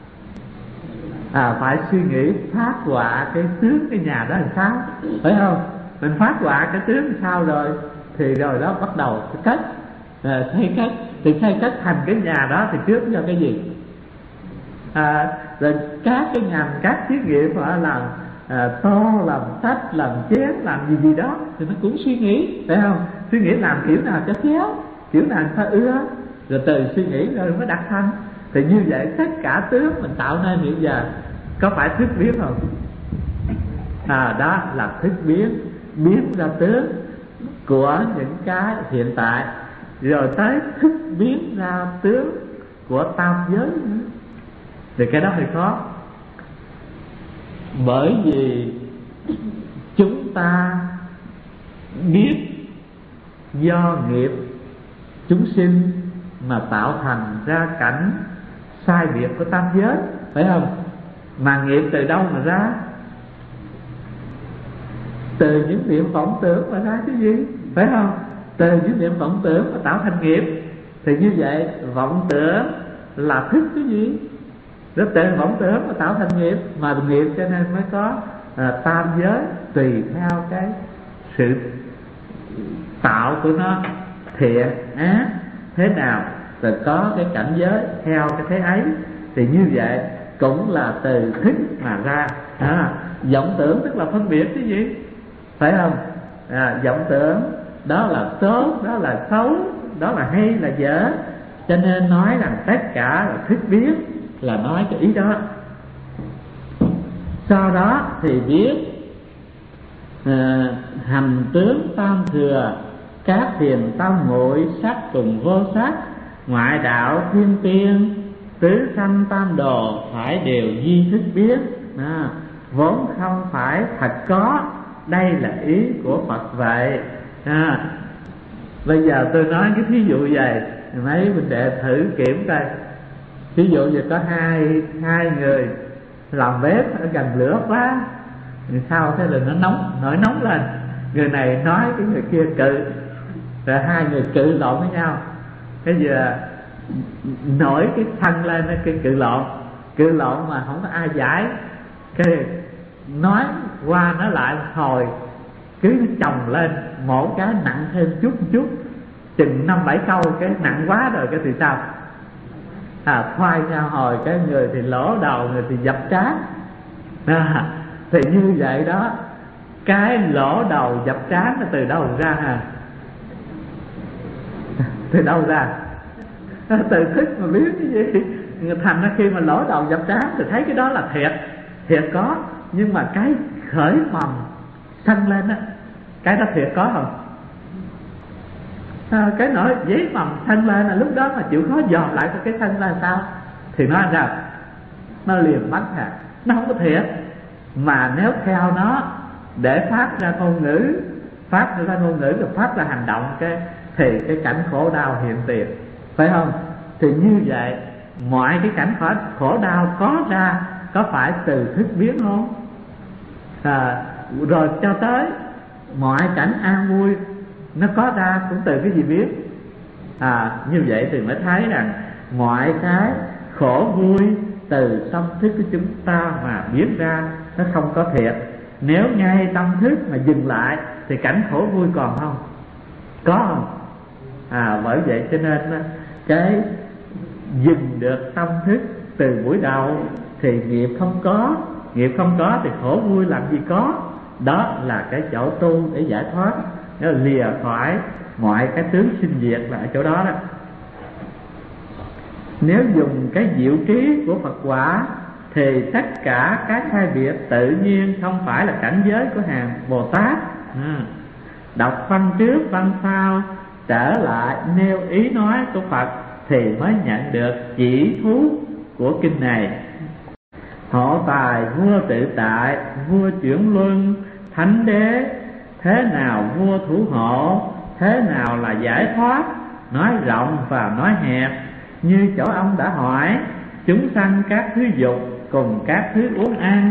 À, phải suy nghĩ phát họa cái tướng cái nhà đó làm sao, phải không? Mình phát họa cái tướng làm sao rồi thì rồi đó bắt đầu cái cất, à, xây cất. Thì xây cất thành cái nhà đó thì trước do cái gì? À, rồi các cái ngành, các thí nghiệm họ làm à, tô, làm sách, làm chén, làm gì gì đó thì nó cũng suy nghĩ, phải không? Suy nghĩ làm kiểu nào cho khéo, kiểu nào người ta ưa, rồi từ suy nghĩ rồi mới đặt thành. Thì như vậy tất cả tướng mình tạo nên hiện giờ có phải thức biến không? À, đó là thức biến, biến ra tướng của những cái hiện tại, rồi tới thức biến ra tướng của tam giới nữa. Thì cái đó hơi khó, bởi vì chúng ta biết do nghiệp chúng sinh mà tạo thành ra cảnh sai biệt của tam giới, phải không? Mà nghiệp từ đâu mà ra? Từ những niệm vọng tưởng mà ra cái gì, phải không? Từ những niệm vọng tưởng mà tạo thành nghiệp. Thì như vậy vọng tưởng là thức cái gì? Đó tên vọng tưởng mà tạo thành nghiệp, mà nghiệp cho nên mới có à, tam giới tùy theo cái sự tạo của nó thiện ác thế nào rồi có cái cảnh giới theo cái thế ấy. Thì như vậy cũng là từ thức mà ra. À, vọng tưởng tức là phân biệt cái gì, phải không? À, vọng tưởng đó là tốt, đó là xấu, đó là hay là dở. Cho nên nói rằng tất cả là thức biết, là nói cái ý đó. Sau đó thì biết à, hành tướng tam thừa, các thiền tam muội, sắc cùng vô sắc, ngoại đạo thiên tiên, tứ sanh tam đồ, phải đều duy thức biết. À, vốn không phải thật có, đây là ý của Phật vậy. À, bây giờ tôi nói cái thí dụ vậy, mấy huynh đệ thử kiểm coi. Ví dụ như có hai hai người làm bếp ở gần lửa quá, thì sao thế là nó nóng, nổi nóng lên. Người này nói cái người kia cự, rồi hai người cự lộn với nhau. Bây giờ nổi cái thân lên, cái cự lộn, cự lộn mà không có ai giải, cái nói qua nói lại hồi cứ chồng lên, mỗi cái nặng thêm chút chút, chừng năm bảy câu cái nặng quá rồi cái thì sao? À, khoai nhau hồi, cái người thì lỗ đầu, người thì dập trán. À, thì như vậy đó, cái lỗ đầu dập trán nó từ đâu ra hả? Từ đâu ra? Từ thức mà biết cái gì. Thành ra khi mà lỗ đầu dập trán thì thấy cái đó là thiệt, thiệt có. Nhưng mà cái khởi mầm sân lên á, cái đó thiệt có không? À, cái nỗi dấy mầm sân lên là lúc đó mà chịu khó dòm lại cái sân là sao thì nó ra, nó liền bắt hả, nó không có thiệt. Mà nếu theo nó để phát ra ngôn ngữ, phát ra ngôn ngữ rồi phát ra hành động, cái thì cái cảnh khổ đau hiện tiền, phải không? Thì như vậy mọi cái cảnh khổ, khổ đau có ra có phải từ thức biến không? À, rồi cho tới mọi cảnh an vui nó có ra cũng từ cái gì biết. À, như vậy thì mới thấy rằng mọi cái khổ vui từ tâm thức của chúng ta mà biến ra, nó không có thiệt. Nếu ngay tâm thức mà dừng lại thì cảnh khổ vui còn không? Có không? À, bởi vậy cho nên cái dừng được tâm thức từ buổi đầu thì nghiệp không có. Nghiệp không có thì khổ vui làm gì có. Đó là cái chỗ tu để giải thoát, nó lìa khỏi mọi cái tướng sinh diệt là ở chỗ đó đó. Nếu dùng cái diệu trí của Phật quả thì tất cả các khai biệt tự nhiên không phải là cảnh giới của hàng Bồ Tát. À, đọc văn trước văn sau trở lại nêu ý nói của Phật thì mới nhận được chỉ thú của kinh này. Hộ tài vua tự tại, vua chuyển luân, thánh đế, thế nào vua thủ hộ, thế nào là giải thoát, nói rộng và nói hẹp. Như chỗ ông đã hỏi, chúng sanh các thứ dục cùng các thứ uống ăn.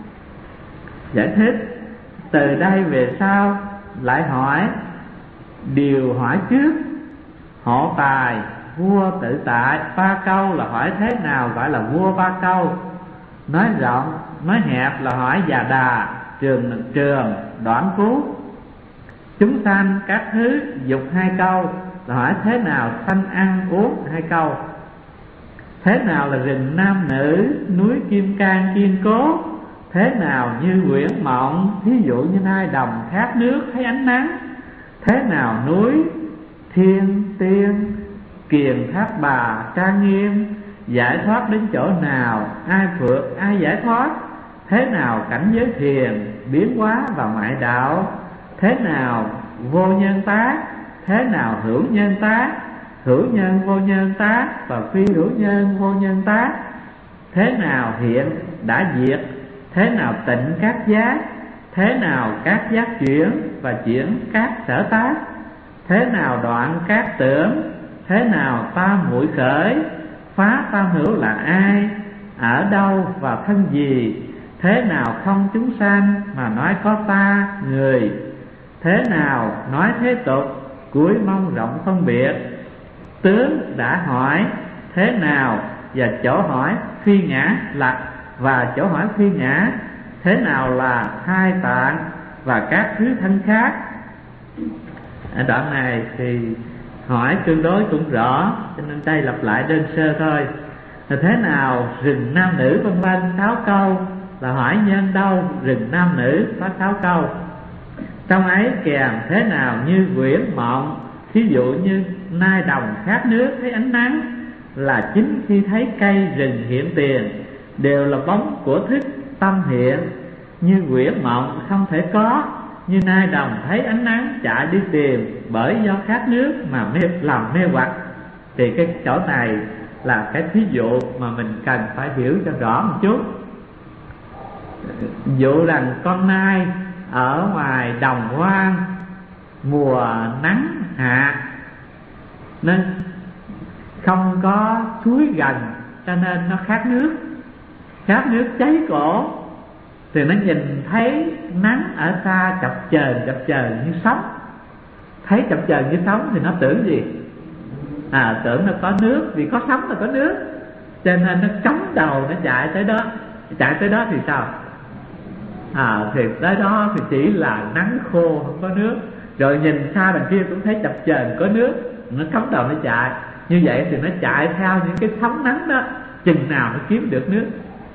Giải thích, từ đây về sau lại hỏi điều hỏi trước. Hộ tài, vua tự tại, ba câu là hỏi thế nào gọi là vua ba câu. Nói rộng, nói hẹp là hỏi già đà, trường trường, đoạn phú. Chúng sanh các thứ dục hai câu là hỏi thế nào sanh ăn uống hai câu. Thế nào là rừng nam nữ, núi kim cang kiên cố, thế nào như quyển mộng, thí dụ như nai đồng khát nước thấy ánh nắng. Thế nào núi thiên tiên, kiền thác bà trang nghiêm, giải thoát đến chỗ nào, ai vượt ai giải thoát. Thế nào cảnh giới thiền, biến hóa vào ngoại đạo. Thế nào vô nhân tác, thế nào hữu nhân tác, hữu nhân vô nhân tác và phi hữu nhân vô nhân tác. Thế nào hiện đã diệt, thế nào tịnh các giác, thế nào các giác chuyển và chuyển các sở tác. Thế nào đoạn các tưởng, thế nào tam muội khởi, phá tam hữu là ai, ở đâu và thân gì. Thế nào không chúng sanh mà nói có ta người, thế nào nói thế tục cuối mong rộng phân biệt. Tướng đã hỏi thế nào, và chỗ hỏi phi ngã là và chỗ hỏi phi ngã thế nào là hai tạng và các thứ thân khác. Ở đoạn này thì hỏi tương đối cũng rõ, cho nên đây lặp lại đơn sơ thôi. Là thế nào rừng nam nữ vân vân sáu câu, là hỏi nhân đâu rừng nam nữ có sáu câu. Trong ấy kèm thế nào như quyển mộng, thí dụ như nai đồng khát nước thấy ánh nắng, là chính khi thấy cây rừng hiện tiền, đều là bóng của thức tâm hiện. Như quyển mộng không thể có, như nai đồng thấy ánh nắng chạy đi tìm, bởi do khát nước mà mê làm mê hoặc. Thì cái chỗ này là cái thí dụ mà mình cần phải hiểu cho rõ một chút. Dụ rằng con nai ở ngoài đồng hoang mùa nắng hạ, nên không có suối gần, cho nên nó khát nước. Khát nước cháy cổ, thì nó nhìn thấy nắng ở xa chập chờn chập chờn như sóng. Thấy chập chờn như sóng thì nó tưởng gì? À, tưởng nó có nước, vì có sóng là có nước, cho nên nó cắm đầu nó chạy tới đó. Chạy tới đó thì sao? À, thì tới đó thì chỉ là nắng khô không có nước. Rồi nhìn xa đằng kia cũng thấy chập chờn có nước, nó cắm đầu nó chạy. Như vậy thì nó chạy theo những cái sóng nắng đó, chừng nào nó kiếm được nước,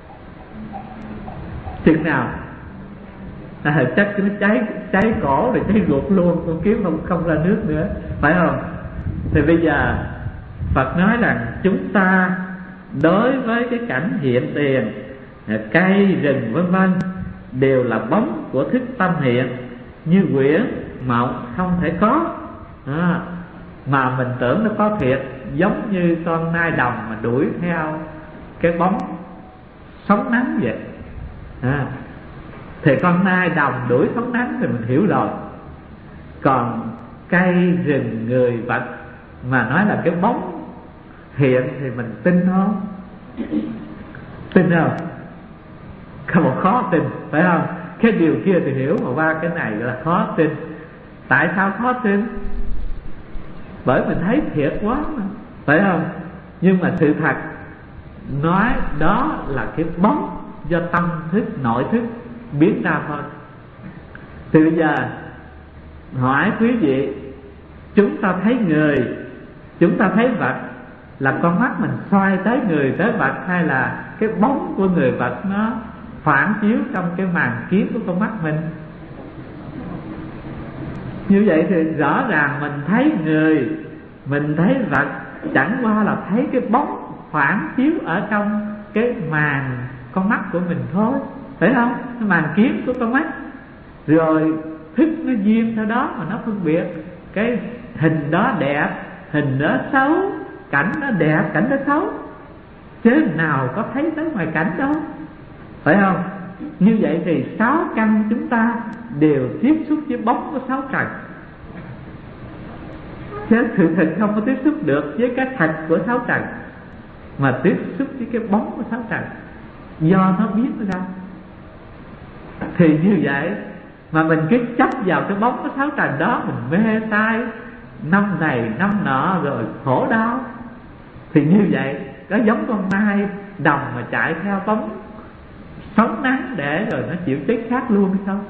chừng nào à, chắc nó cháy cháy cổ rồi cháy ruột luôn, không kiếm không không ra nước nữa, phải không? Thì bây giờ Phật nói rằng chúng ta đối với cái cảnh hiện tiền, cây rừng vân vân, đều là bóng của thức tâm hiện, như quyển mộng không thể có. À, mà mình tưởng nó có thiệt, giống như con nai đồng mà đuổi theo cái bóng sóng nắng vậy. À, thì con nai đồng đuổi sóng nắng thì mình hiểu rồi. Còn cây rừng người vật mà nói là cái bóng hiện thì mình tin không? Tin không? Không, một khó tin, phải không? Cái điều kia thì hiểu, mà qua cái này là khó tin. Tại sao khó tin? Bởi mình thấy thiệt quá mà, phải không? Nhưng mà sự thật nói đó là cái bóng do tâm thức, nội thức biến ra thôi. Thì bây giờ hỏi quý vị, chúng ta thấy người, chúng ta thấy vật, là con mắt mình xoay tới người tới vật, hay là cái bóng của người vật nó phản chiếu trong cái màn kiến của con mắt mình? Như vậy thì rõ ràng mình thấy người, mình thấy vật, chẳng qua là thấy cái bóng phản chiếu ở trong cái màn con mắt của mình thôi, phải không? Cái màn kiến của con mắt. Rồi thức nó duyên theo đó mà nó phân biệt cái hình đó đẹp, hình đó xấu, cảnh đó đẹp, cảnh đó xấu, chứ nào có thấy tới ngoài cảnh đâu, phải không? Như vậy thì sáu căn chúng ta đều tiếp xúc với bóng của sáu trần, chứ sự thật không có tiếp xúc được với cái thật của sáu trần, mà tiếp xúc với cái bóng của sáu trần, do nó biến ra. Thì như vậy mà mình cứ chấp vào cái bóng của sáu trần đó, mình mê tai năm này năm nọ rồi khổ đau. Thì như vậy nó giống con nai đồng mà chạy theo bóng sóng nắng để rồi nó chịu chết khác luôn hay sao?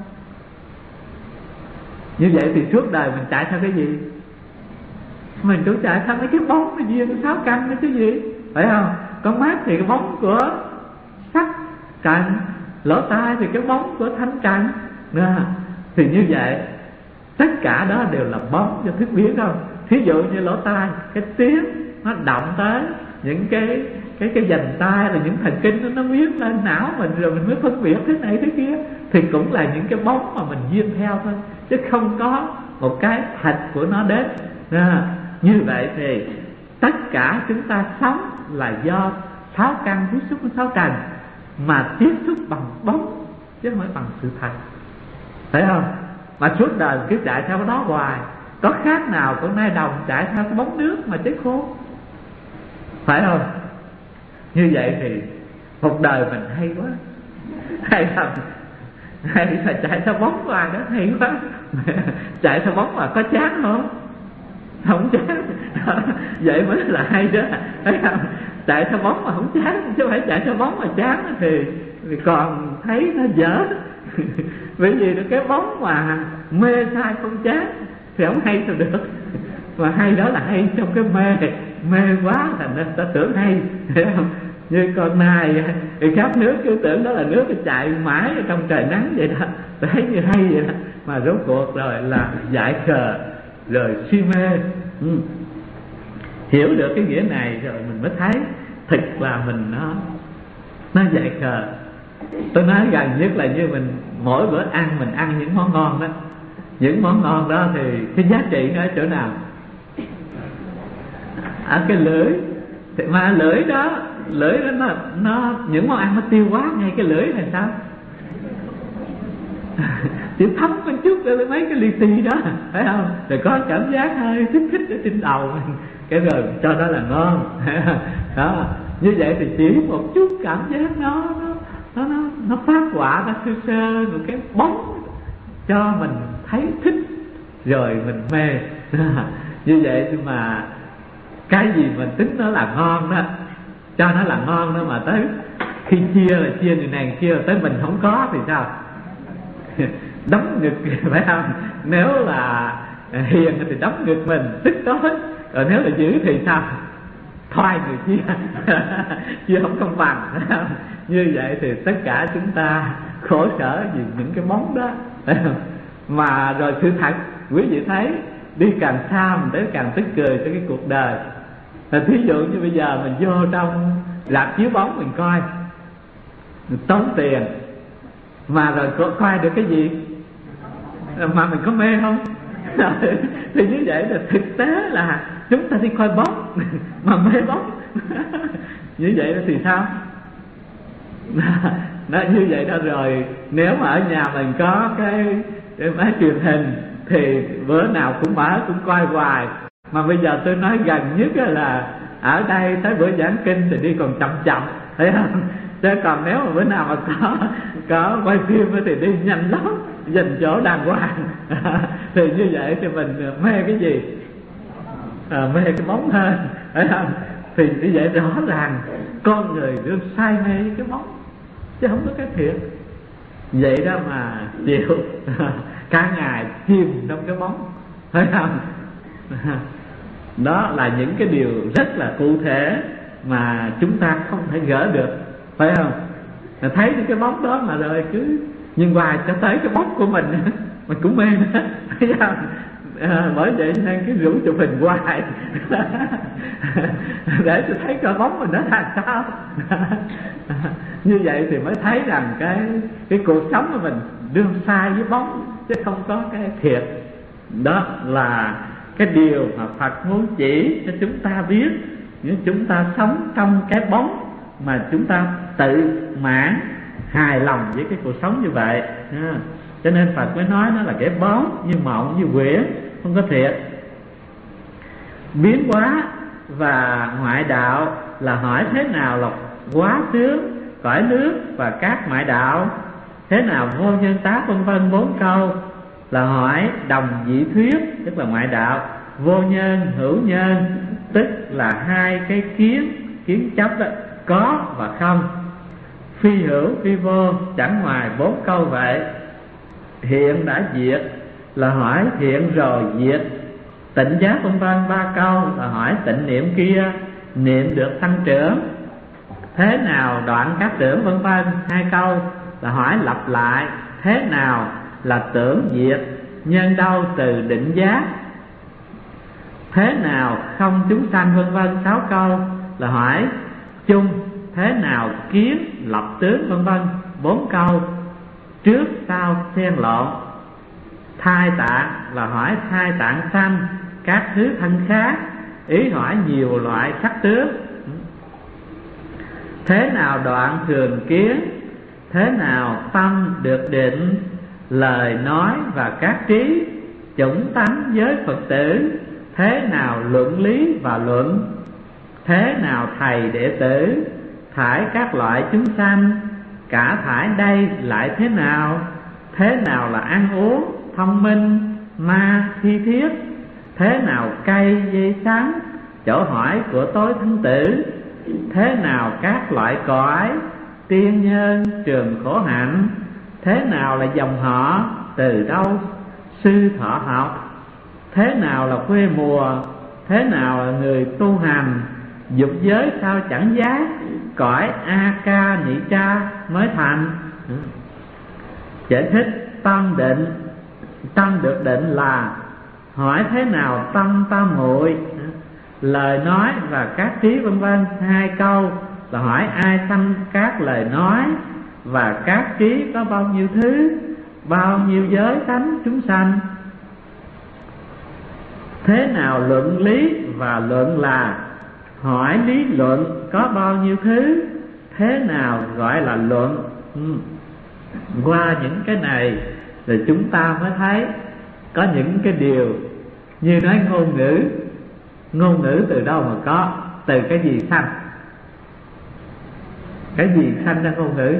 Như vậy thì suốt đời mình chạy theo cái gì? Mình cũng chạy theo mấy cái bóng nó duyên sáu căn đó chứ gì, phải không? Con mắt thì cái bóng của sắc trần, lỗ tai thì cái bóng của thanh trần. Thì như vậy tất cả đó đều là bóng cho thức biến không? Thí dụ như lỗ tai, cái tiếng nó động tới những cái cái cái dành tai, là những thần kinh nó nó biến lên não mình, rồi mình mới phân biệt thế này thế kia. Thì cũng là những cái bóng mà mình duyên theo thôi, chứ không có một cái thật của nó đến. À, như vậy thì tất cả chúng ta sống là do sáu căn tiếp xúc với sáu trần, mà tiếp xúc bằng bóng chứ không phải bằng sự thật, phải không? Mà suốt đời cứ chạy theo cái đó hoài, có khác nào con nai đồng chạy theo cái bóng nước mà chết khô, phải không? Như vậy thì một đời mình hay quá, hay là hay là chạy theo bóng hoài đó, hay quá. Chạy theo bóng mà có chán không? Không chán, Vậy mới là hay đó, thấy không? Chạy theo bóng mà không chán, chứ không phải chạy theo bóng mà chán thì, thì còn thấy nó dở. Bởi vì cái bóng mà mê sai không chán thì không hay sao được. Mà hay đó là hay trong cái mê, mê quá thành ra ta tưởng hay, thấy không? Như con nai thì khắp nước cứ tưởng đó là nước chạy mãi ở trong trời nắng vậy đó, thấy như hay vậy đó, mà rốt cuộc rồi là dại khờ rồi si mê. Ừ. Hiểu được cái nghĩa này rồi mình mới thấy thực là mình nó nó dại khờ. Tôi nói gần nhất là như mình mỗi bữa ăn mình ăn những món ngon đó, những món ngon đó thì cái giá trị nó ở chỗ nào? Ở cái lưỡi. Thì mà lưỡi đó, lưỡi đó nó, nó những món ăn nó tiêu hóa ngay cái lưỡi này sao? Chỉ thấm một chút rồi mấy cái li ti đó, phải không? Rồi có cảm giác hơi thích thích ở trên đầu mình, cái rồi cho đó là ngon. Đó, như vậy thì chỉ một chút cảm giác nó nó nó nó phát họa ra sơ sơ một cái bóng cho mình thấy thích rồi mình mê. Như vậy nhưng mà cái gì mình tính nó là ngon đó, cho nó là ngon đó, mà tới khi chia là chia người này chia, tới mình không có thì sao? Đấm ngực, phải không? Nếu là hiền thì đấm ngực mình, tức tối. Rồi nếu là dữ thì sao? Thoai người chia. Chia không công bằng, phải không? Như vậy thì tất cả chúng ta khổ sở vì những cái bóng đó, phải không? Mà rồi sự thật quý vị thấy, đi càng xa mình tới càng tức cười tới cái cuộc đời. Thí dụ như bây giờ mình vô trong rạp chiếu bóng mình coi, mình tốn tiền, mà rồi có coi được cái gì mà mình có mê không? Thì như vậy là thực tế là chúng ta đi coi bóng mà mê bóng. Như vậy thì sao? Nó như vậy đó. Rồi nếu mà ở nhà mình có cái, cái máy truyền hình thì bữa nào cũng mở cũng coi hoài. Mà bây giờ tôi nói gần nhất là ở đây tới bữa giảng kinh thì đi còn chậm chậm, thấy không? Chứ còn nếu mà bữa nào mà có có quay phim thì đi nhanh lắm, dành chỗ đàng hoàng. Thì như vậy thì mình mê cái gì? À, mê cái bóng hơn, thấy không? Thì như vậy rõ ràng con người luôn say mê cái bóng chứ không có cái thiệt. Vậy đó mà chịu cả ngày chìm trong cái bóng, thấy không? Đó là những cái điều rất là cụ thể mà chúng ta không thể gỡ được, phải không? Thấy cái bóng đó mà rồi cứ nhìn hoài cho tới cái bóng của mình mình cũng mê nữa, thấy không? À, bởi vậy nên cái rủ chụp hình hoài để tôi thấy coi bóng mình nó làm sao. Như vậy thì mới thấy rằng cái cái cuộc sống của mình đương sai với bóng chứ không có cái thiệt. Đó là cái điều mà Phật muốn chỉ cho chúng ta biết. Nếu chúng ta sống trong cái bóng mà chúng ta tự mãn hài lòng với cái cuộc sống như vậy, cho nên Phật mới nói nó là cái bóng, như mộng, như quyển, không có thiệt. Biến hóa và ngoại đạo là hỏi thế nào là quá tướng, cõi nước và các ngoại đạo, thế nào vô nhân tá, vân vân. Bốn câu là hỏi đồng vị thuyết, tức là ngoại đạo. Vô nhân, hữu nhân, tức là hai cái kiến, kiến chấp đó, có và không. Phi hữu, phi vô, chẳng ngoài bốn câu vậy. Hiện đã diệt là hỏi hiện rồi diệt. Tịnh giác vân vân, ba câu là hỏi tịnh niệm kia, niệm được tăng trưởng. Thế nào đoạn các tưởng vân vân, hai câu là hỏi lặp lại thế nào là tưởng diệt, nhân đâu từ định giác. Thế nào không chúng sanh vân vân, sáu câu là hỏi chung thế nào kiến lập tướng vân vân, bốn câu trước sau xen lộn. Thai tạng là hỏi thai tạng sanh, các thứ thân khác, ý hỏi nhiều loại sắc tướng. Thế nào đoạn thường kiến, thế nào tâm được định, lời nói và các trí, chủng tánh với Phật tử, thế nào luận lý và luận, thế nào thầy đệ tử, thải các loại chúng sanh, cả thải đây lại thế nào, thế nào là ăn uống, thông minh, ma, thi thiết, thế nào cây dây sáng, chỗ hỏi của tối thánh tử. Thế nào các loại cõi tiên nhân trường khổ hạnh, thế nào là dòng họ, từ đâu sư thọ học, thế nào là quê mùa, thế nào là người tu hành, dục giới sao chẳng giác, cõi A Ca Nhị Tra mới thành. Giải thích tâm định, tâm được định là hỏi thế nào tâm tam muội, lời nói và các trí vân vân. Hai câu là hỏi ai sanh các lời nói và các trí có bao nhiêu thứ, bao nhiêu giới tánh chúng sanh. Thế nào luận lý và luận là hỏi lý luận có bao nhiêu thứ, thế nào gọi là luận. ừ. Qua những cái này thì chúng ta mới thấy có những cái điều như nói ngôn ngữ. Ngôn ngữ từ đâu mà có? Từ cái gì sanh? Cái gì sanh ra ngôn ngữ?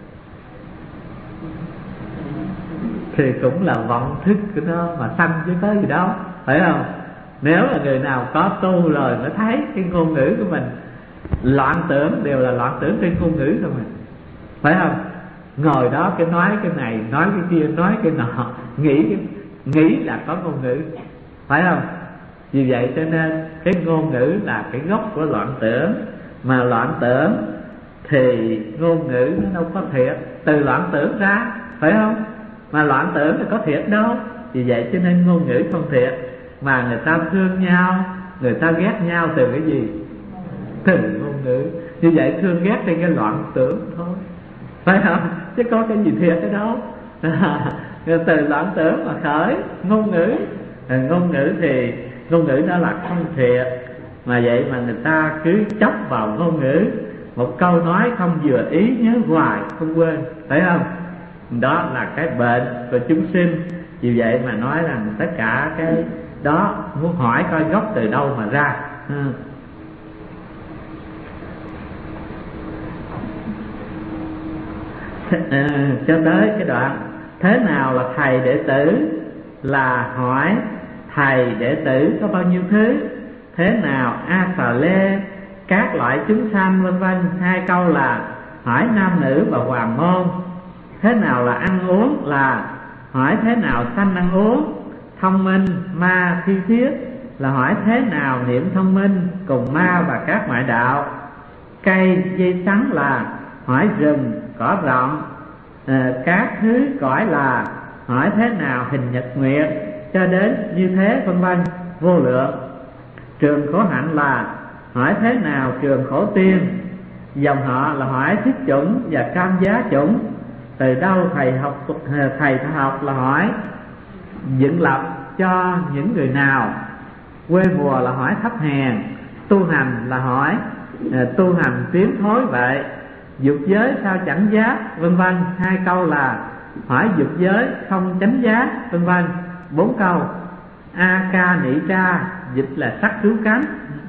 Thì cũng là vọng thức của nó mà sanh chứ có gì đâu, phải không? Nếu là người nào có tu rồi mới thấy cái ngôn ngữ của mình loạn tưởng, đều là loạn tưởng trên ngôn ngữ thôi mà, phải không? Ngồi đó cái nói cái này, nói cái kia, nói cái nọ, nghĩ nghĩ là có ngôn ngữ, phải không? Vì vậy cho nên cái ngôn ngữ là cái gốc của loạn tưởng. Mà loạn tưởng thì ngôn ngữ nó đâu có thiệt, từ loạn tưởng ra, phải không? Mà loạn tưởng thì có thiệt đâu. Vì vậy cho nên ngôn ngữ không thiệt. Mà người ta thương nhau, người ta ghét nhau từ cái gì? Từ ngôn ngữ. Như vậy thương ghét trên cái loạn tưởng thôi, phải không? Chứ có cái gì thiệt ở đâu. Từ loạn tưởng mà khởi ngôn ngữ. Ngôn ngữ thì ngôn ngữ đó là không thiệt. Mà vậy mà người ta cứ chấp vào ngôn ngữ, một câu nói không vừa ý nhớ hoài không quên, phải không? Đó là cái bệnh của chúng sinh. Vì vậy mà nói rằng tất cả cái đó muốn hỏi coi gốc từ đâu mà ra. ừ. À, cho tới cái đoạn thế nào là thầy đệ tử, là hỏi thầy đệ tử có bao nhiêu thứ, thế nào a xà lê các loại chúng sanh vân vân. Hai câu là hỏi nam nữ và hoàng môn. Thế nào là ăn uống, là hỏi thế nào sanh ăn uống. Thông minh ma thi thiết là hỏi thế nào niệm thông minh cùng ma và các ngoại đạo. Cây dây sắn là hỏi rừng cỏ rộng. à, Các thứ cõi là hỏi thế nào hình nhật nguyệt, cho đến như thế vân vân vô lượng. Trường khổ hạnh là hỏi thế nào trường khổ tiên. Dòng họ là hỏi thiết chủng và cam giá chủng. Từ đâu thầy học thầy thầy học là hỏi dựng lập cho những người nào. Quê mùa là hỏi thấp hèn. Tu hành là hỏi à, tu hành tiến thối vậy. Dục giới sao chẳng giác vân vân. Hai câu là hỏi dục giới không chánh giác vân vân. Bốn câu A Ca Nị Tra dịch là sắc cứu cánh.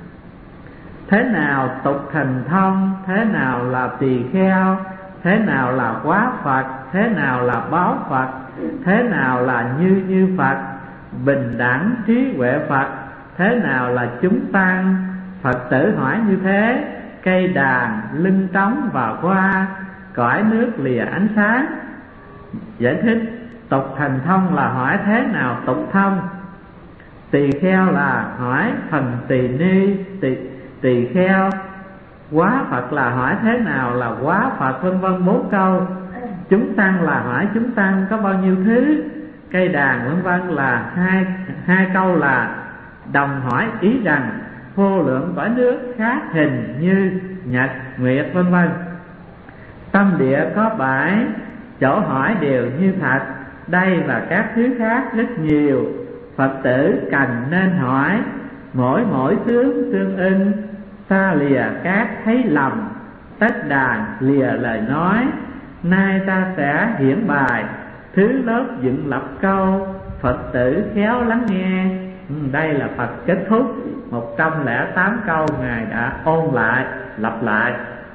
Thế nào tục thành thông, thế nào là tỳ kheo, thế nào là quá Phật, thế nào là báo Phật, thế nào là như như Phật, bình đẳng trí huệ Phật, thế nào là chúng tăng. Phật tử hỏi như thế, cây đàn lưng trống và hoa, cõi nước lìa ánh sáng. Giải thích tục thành thông là hỏi thế nào tục thông. Tỳ kheo là hỏi thần tỳ ni tỳ, tỳ kheo. Quá Phật là hỏi thế nào là quá Phật vân vân. Bốn câu. Chúng tăng là hỏi chúng tăng có bao nhiêu thứ. Cây đàn vân vân là hai hai câu là đồng hỏi ý rằng vô lượng cõi nước khác hình như nhật nguyệt vân vân. Tâm địa có bảy, chỗ hỏi đều như thật. Đây và các thứ khác rất nhiều. Phật tử cần nên hỏi, mỗi mỗi tướng tương ưng. Xa lìa các thấy lầm, tất đàn lìa lời nói. Nay ta sẽ hiển bài, thứ lớp dựng lập câu. Phật tử khéo lắng nghe. Đây là Phật kết thúc một trăm lẻ tám câu Ngài đã ôn lại, lặp lại.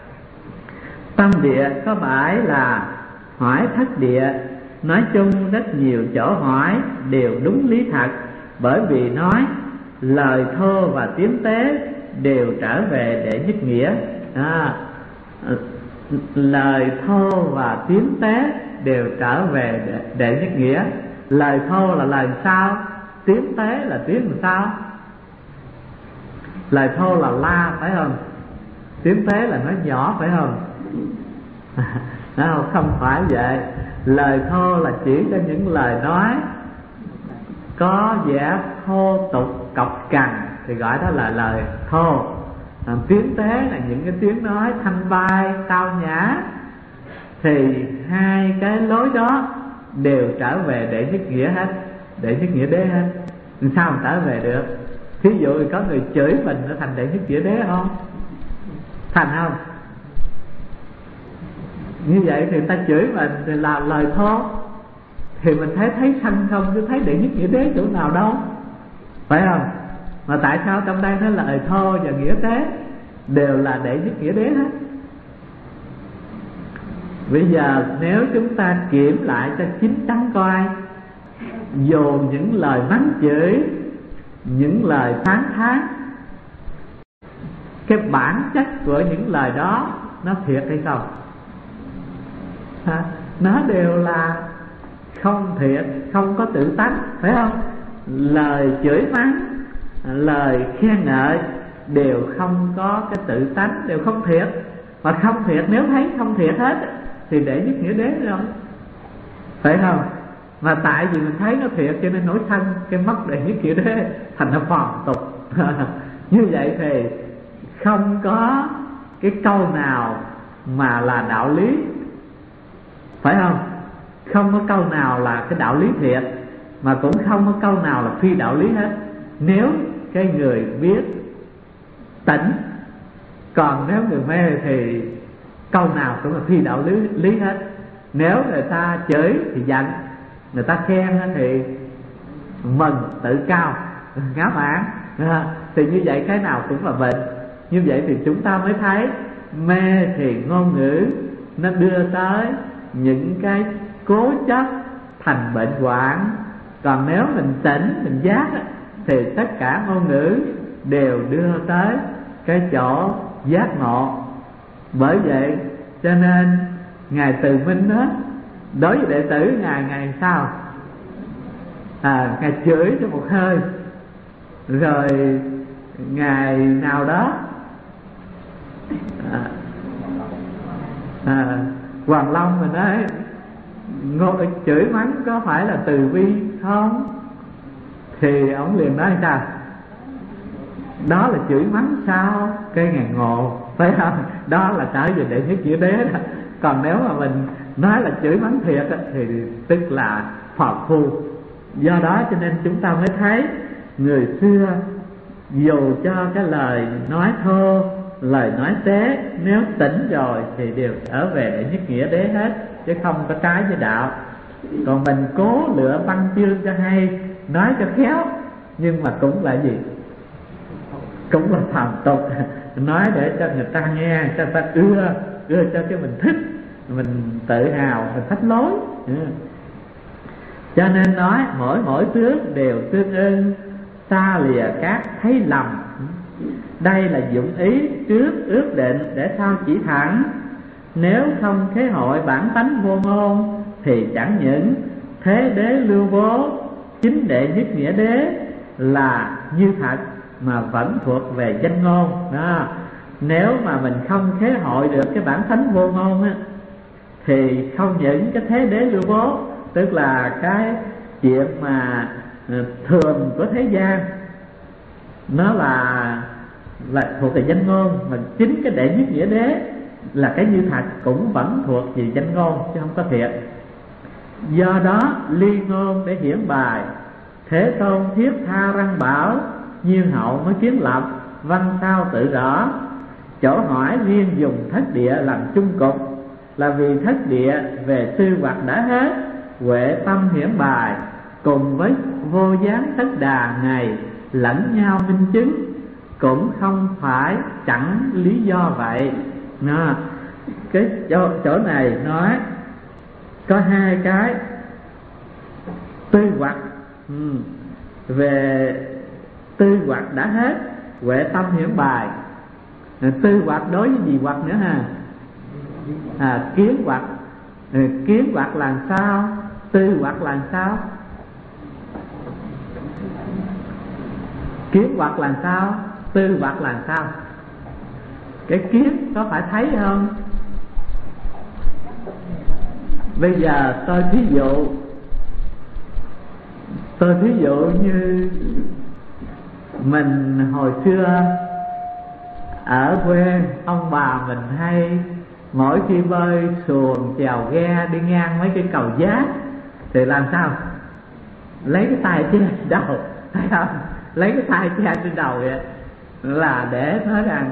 Tâm địa có bảy là hỏi thất địa. Nói chung rất nhiều chỗ hỏi đều đúng lý thật. Bởi vì nói lời thô và tiếng tế đều trở về để nhất nghĩa. À, lời thô và tiếng tế đều trở về để, để nhất nghĩa. Lời thô là lời sao? Tiếng tế là tiếng làm sao? Lời thô là la, phải không? Tiếng tế là nói nhỏ, phải không? Không, không phải vậy. Lời thô là chỉ cho những lời nói có vẻ thô tục cọc cằn thì gọi đó là lời thô. À, tiếng tế là những cái tiếng nói thanh vai tao nhã. Thì hai cái lối đó đều trở về để nhất nghĩa hết, để nhất nghĩa đế hết. Sao mà trở về được? Thí dụ có người chửi mình nó thành đệ nhất nghĩa đế không? Thành không? Như vậy thì người ta chửi mình thì là lời thô, thì mình thấy thấy sanh không, chứ thấy đệ nhất nghĩa đế chỗ nào đâu, phải không? Mà tại sao trong đây nó lời thô và nghĩa tế đều là đệ nhất nghĩa đế hết? Bây giờ nếu chúng ta kiểm lại cho chín chắn coi, dù những lời mắng chửi, những lời phán thán, cái bản chất của những lời đó nó thiệt hay không? Ha? Nó đều là không thiệt, không có tự tánh, phải không? Lời chửi mắng, lời khen ngợi đều không có cái tự tánh, đều không thiệt. Và không thiệt, nếu thấy không thiệt hết thì để nhất nghĩa đế rồi, phải không? Mà tại vì mình thấy nó thiệt cho nên nổi sân, cái mất đệ nhất nghĩa đế, thành nó phòn tục. Như vậy thì không có cái câu nào mà là đạo lý, phải không? Không có câu nào là cái đạo lý thiệt, mà cũng không có câu nào là phi đạo lý hết, nếu cái người biết tỉnh. Còn nếu người mê thì câu nào cũng là phi đạo lý, lý hết. Nếu người ta chửi thì giận, người ta khen thì mừng, tự cao, ngáo mạn. Thì như vậy cái nào cũng là bệnh. Như vậy thì chúng ta mới thấy mê thì ngôn ngữ nó đưa tới những cái cố chấp thành bệnh hoạn. Còn nếu mình tỉnh, mình giác thì tất cả ngôn ngữ đều đưa tới cái chỗ giác ngộ. Bởi vậy cho nên Ngài Từ Minh đó, đối với đệ tử Ngài, Ngài sao? À, Ngài chửi cho một hơi. Rồi Ngài nào đó à, à, Hoàng Long mình nói ngô, chửi mắng có phải là từ bi không? Thì ông liền nói sao? Đó là chửi mắng sao? Cái Ngài ngộ, phải không? Đó là trở về đệ nhất nghĩa đế đó. Còn nếu mà mình nói là chửi mắng thiệt thì tức là phàm phu. Do đó cho nên chúng ta mới thấy người xưa dù cho cái lời nói thô, lời nói tế, nếu tỉnh rồi thì đều trở về để nhất nghĩa đế hết, chứ không có trái với đạo. Còn mình cố lựa văn chương cho hay, nói cho khéo, nhưng mà cũng là gì? Cũng là phàm tục. Nói để cho người ta nghe, cho người ta ưa, ưa cho cái mình thích, mình tự hào, mình thách lối. Cho nên nói mỗi mỗi tướng đều tương ưng, xa lìa các thấy lầm. Đây là dụng ý trước ước định để sao chỉ thẳng. Nếu không thế hội bản tánh vô ngôn, thì chẳng những thế đế lưu bố, chính đệ nhất nghĩa đế là như thật, mà vẫn thuộc về danh ngôn đó. Nếu mà mình không thế hội được cái bản tánh vô ngôn á, thì không những cái thế đế lưu bố, tức là cái chuyện mà thường của thế gian, nó là là thuộc về danh ngôn, mà chính cái đệ nhất nghĩa đế là cái như thật cũng vẫn thuộc về danh ngôn chứ không có thiệt. Do đó ly ngôn để hiển bài, Thế Tôn thiết tha răng bảo, nhiên hậu mới kiến lập, văn sao tự rõ. Chỗ hỏi riêng dùng thất địa làm chung cục, là vì thất địa về sư hoặc đã hết. Huệ tâm hiển bài, cùng với vô gián tất đà này lẫn nhau minh chứng, cũng không phải chẳng lý do vậy. Nó, cái chỗ, chỗ này nói có hai cái. Tư hoặc ừ, về tư hoặc đã hết, huệ tâm hiển bài. Tư hoặc đối với gì hoặc nữa ha? À, kiến hoặc. Kiến hoặc là sao? Tư hoặc là sao? Kiến hoặc là sao? Tư hoặc là sao? Cái kiến có phải thấy không? Bây giờ tôi thí dụ Tôi thí dụ như mình hồi xưa ở quê ông bà mình hay mỗi khi bơi xuồng chèo ghe đi ngang mấy cái cầu giác thì làm sao? Lấy cái tay che trên đầu, thấy không? Lấy cái tay che trên đầu vậy là để nói rằng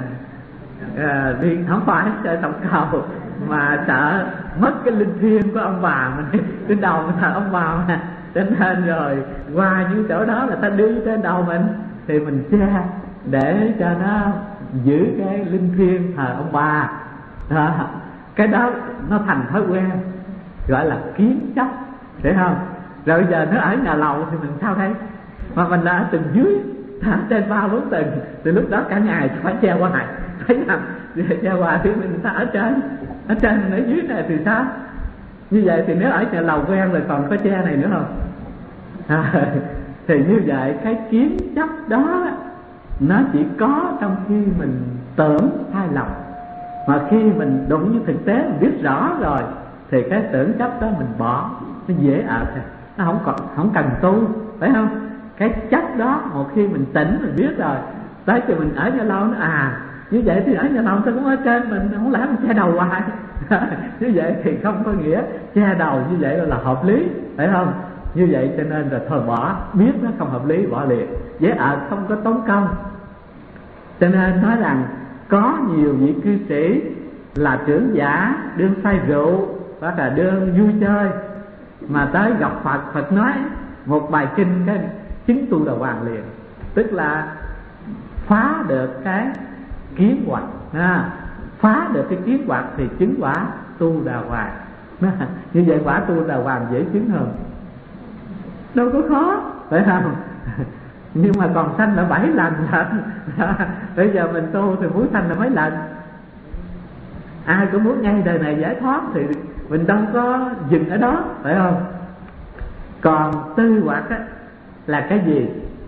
à, đi không phải chơi tổng cầu mà sợ mất cái linh thiêng của ông bà mình trên đầu mình, thờ ông bà mà, cho nên rồi qua những chỗ đó là ta đi trên đầu mình thì mình che để cho nó giữ cái linh thiêng thờ ông bà. Đó. Cái đó nó thành thói quen, gọi là kiến chấp, hiểu không? Rồi bây giờ nó ở nhà lầu thì mình sao đây? Mà mình đã ở tầng dưới, ở trên ba bốn tầng thì lúc đó cả ngày phải che qua này, thấy không? Che qua thì mình ta ở trên, ở trên mình ở dưới này thì sao? Như vậy thì nếu ở nhà lầu quen rồi còn có che này nữa không? À, thì như vậy cái kiến chấp đó nó chỉ có trong khi mình tưởng sai lầm, mà khi mình đụng với thực tế mình biết rõ rồi thì cái tưởng chấp đó mình bỏ, nó dễ ở thôi, nó không còn không cần tu, phải không? Cái chấp đó một khi mình tỉnh mình biết rồi, tới khi mình ở nhà lâu nó à như vậy thì ở nhà lâu ta cũng ở trên mình, không lẽ mình che đầu hoài như vậy thì không có nghĩa che đầu như vậy là hợp lý, phải không? Như vậy cho nên là thôi bỏ, biết nó không hợp lý bỏ liền, dễ ở không có tốn công. Cho nên nói rằng có nhiều vị cư sĩ là trưởng giả đương say rượu hoặc là đương vui chơi mà tới gặp Phật, Phật nói một bài kinh cái chứng tu đà hoàng liền, tức là phá được cái kiến hoặc, à, phá được cái kiến hoặc thì chứng quả tu đà hoàng. Như vậy quả tu đà hoàng dễ chứng hơn, đâu có khó, phải không? Nhưng mà còn sanh là bảy lần lận. Bây giờ mình tu thì muốn sanh là mấy lần? Ai cũng muốn ngay đời này giải thoát thì mình đâu có dừng ở đó, phải không? Còn tư hoặc á là cái gì?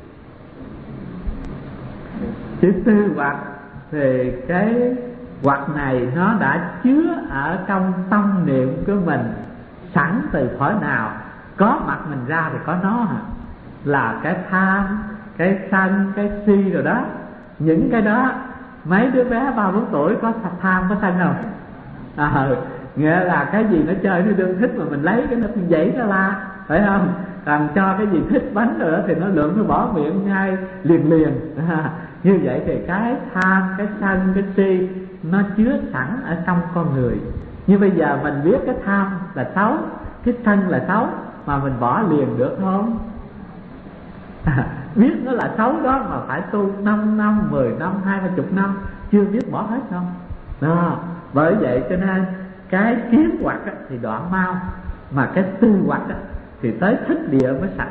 Chữ tư hoặc thì cái hoặc này nó đã chứa ở trong tâm niệm của mình sẵn từ thuở nào có mặt mình ra thì có nó hả? Là cái tham, cái sân, cái si rồi đó. Những cái đó mấy đứa bé ba bốn tuổi có tham có sân không? À, nghĩa là cái gì nó chơi nó đương thích mà mình lấy cái nó dãy ra la, phải không? Làm cho cái gì thích bánh rồi đó thì nó lượm nó bỏ miệng ngay liền liền. À, như vậy thì cái tham, cái sân, cái si nó chứa sẵn ở trong con người. Như bây giờ mình biết cái tham là xấu, cái sân là xấu mà mình bỏ liền được không? À, biết nó là xấu đó mà phải tu năm năm, mười năm, hai mươi chục năm chưa biết bỏ hết không? Đó, bởi vậy cho nên cái kiến hoặc thì đoạn mau, mà cái tư hoặc thì tới thích địa mới sạch.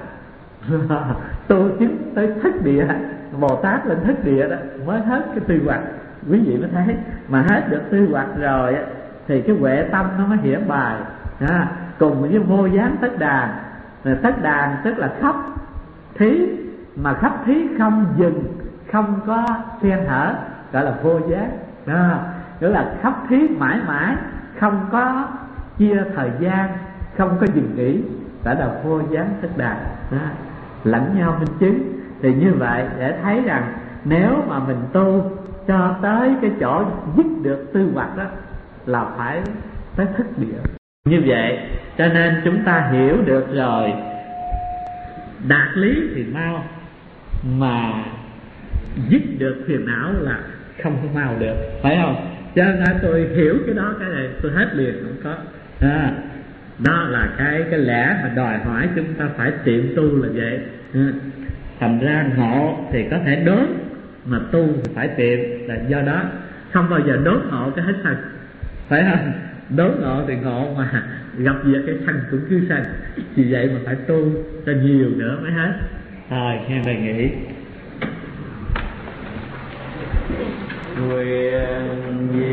Tu chứng tới thích địa, Bồ Tát lên thích địa đó mới hết cái tư hoặc. Quý vị mới thấy mà hết được tư hoặc rồi thì cái huệ tâm nó mới hiển bài. À, cùng với vô gián tất đàn. Tất đàn tức là khắp thí, mà khắp thí không dừng, không có xen hở, gọi là vô gián. Đó, nghĩa là khắp thí mãi mãi, không có chia thời gian, không có dừng nghỉ, gọi là vô gián tất đàn. Đó, lẫn nhau minh chứng. Thì như vậy để thấy rằng nếu mà mình tu cho tới cái chỗ dứt được tư hoặc đó là phải tới thức địa. Như vậy cho nên chúng ta hiểu được rồi, đạt lý thì mau, mà dứt được phiền não là không có mau được, phải không? Cho nên tôi hiểu cái đó, cái này tôi hết liền không có. À, đó là cái cái lẽ mà đòi hỏi chúng ta phải tiệm tu là vậy. À, thành ra ngộ thì có thể đốn, mà tu thì phải tiệm, là do đó không bao giờ đốn ngộ cái hết sân, phải không? Đốn ngộ thì ngộ, mà gặp việc cái sân cũng cứ sân. Vì vậy mà phải tu cho nhiều nữa mới hết. Rồi nghe bài nghỉ. nguyện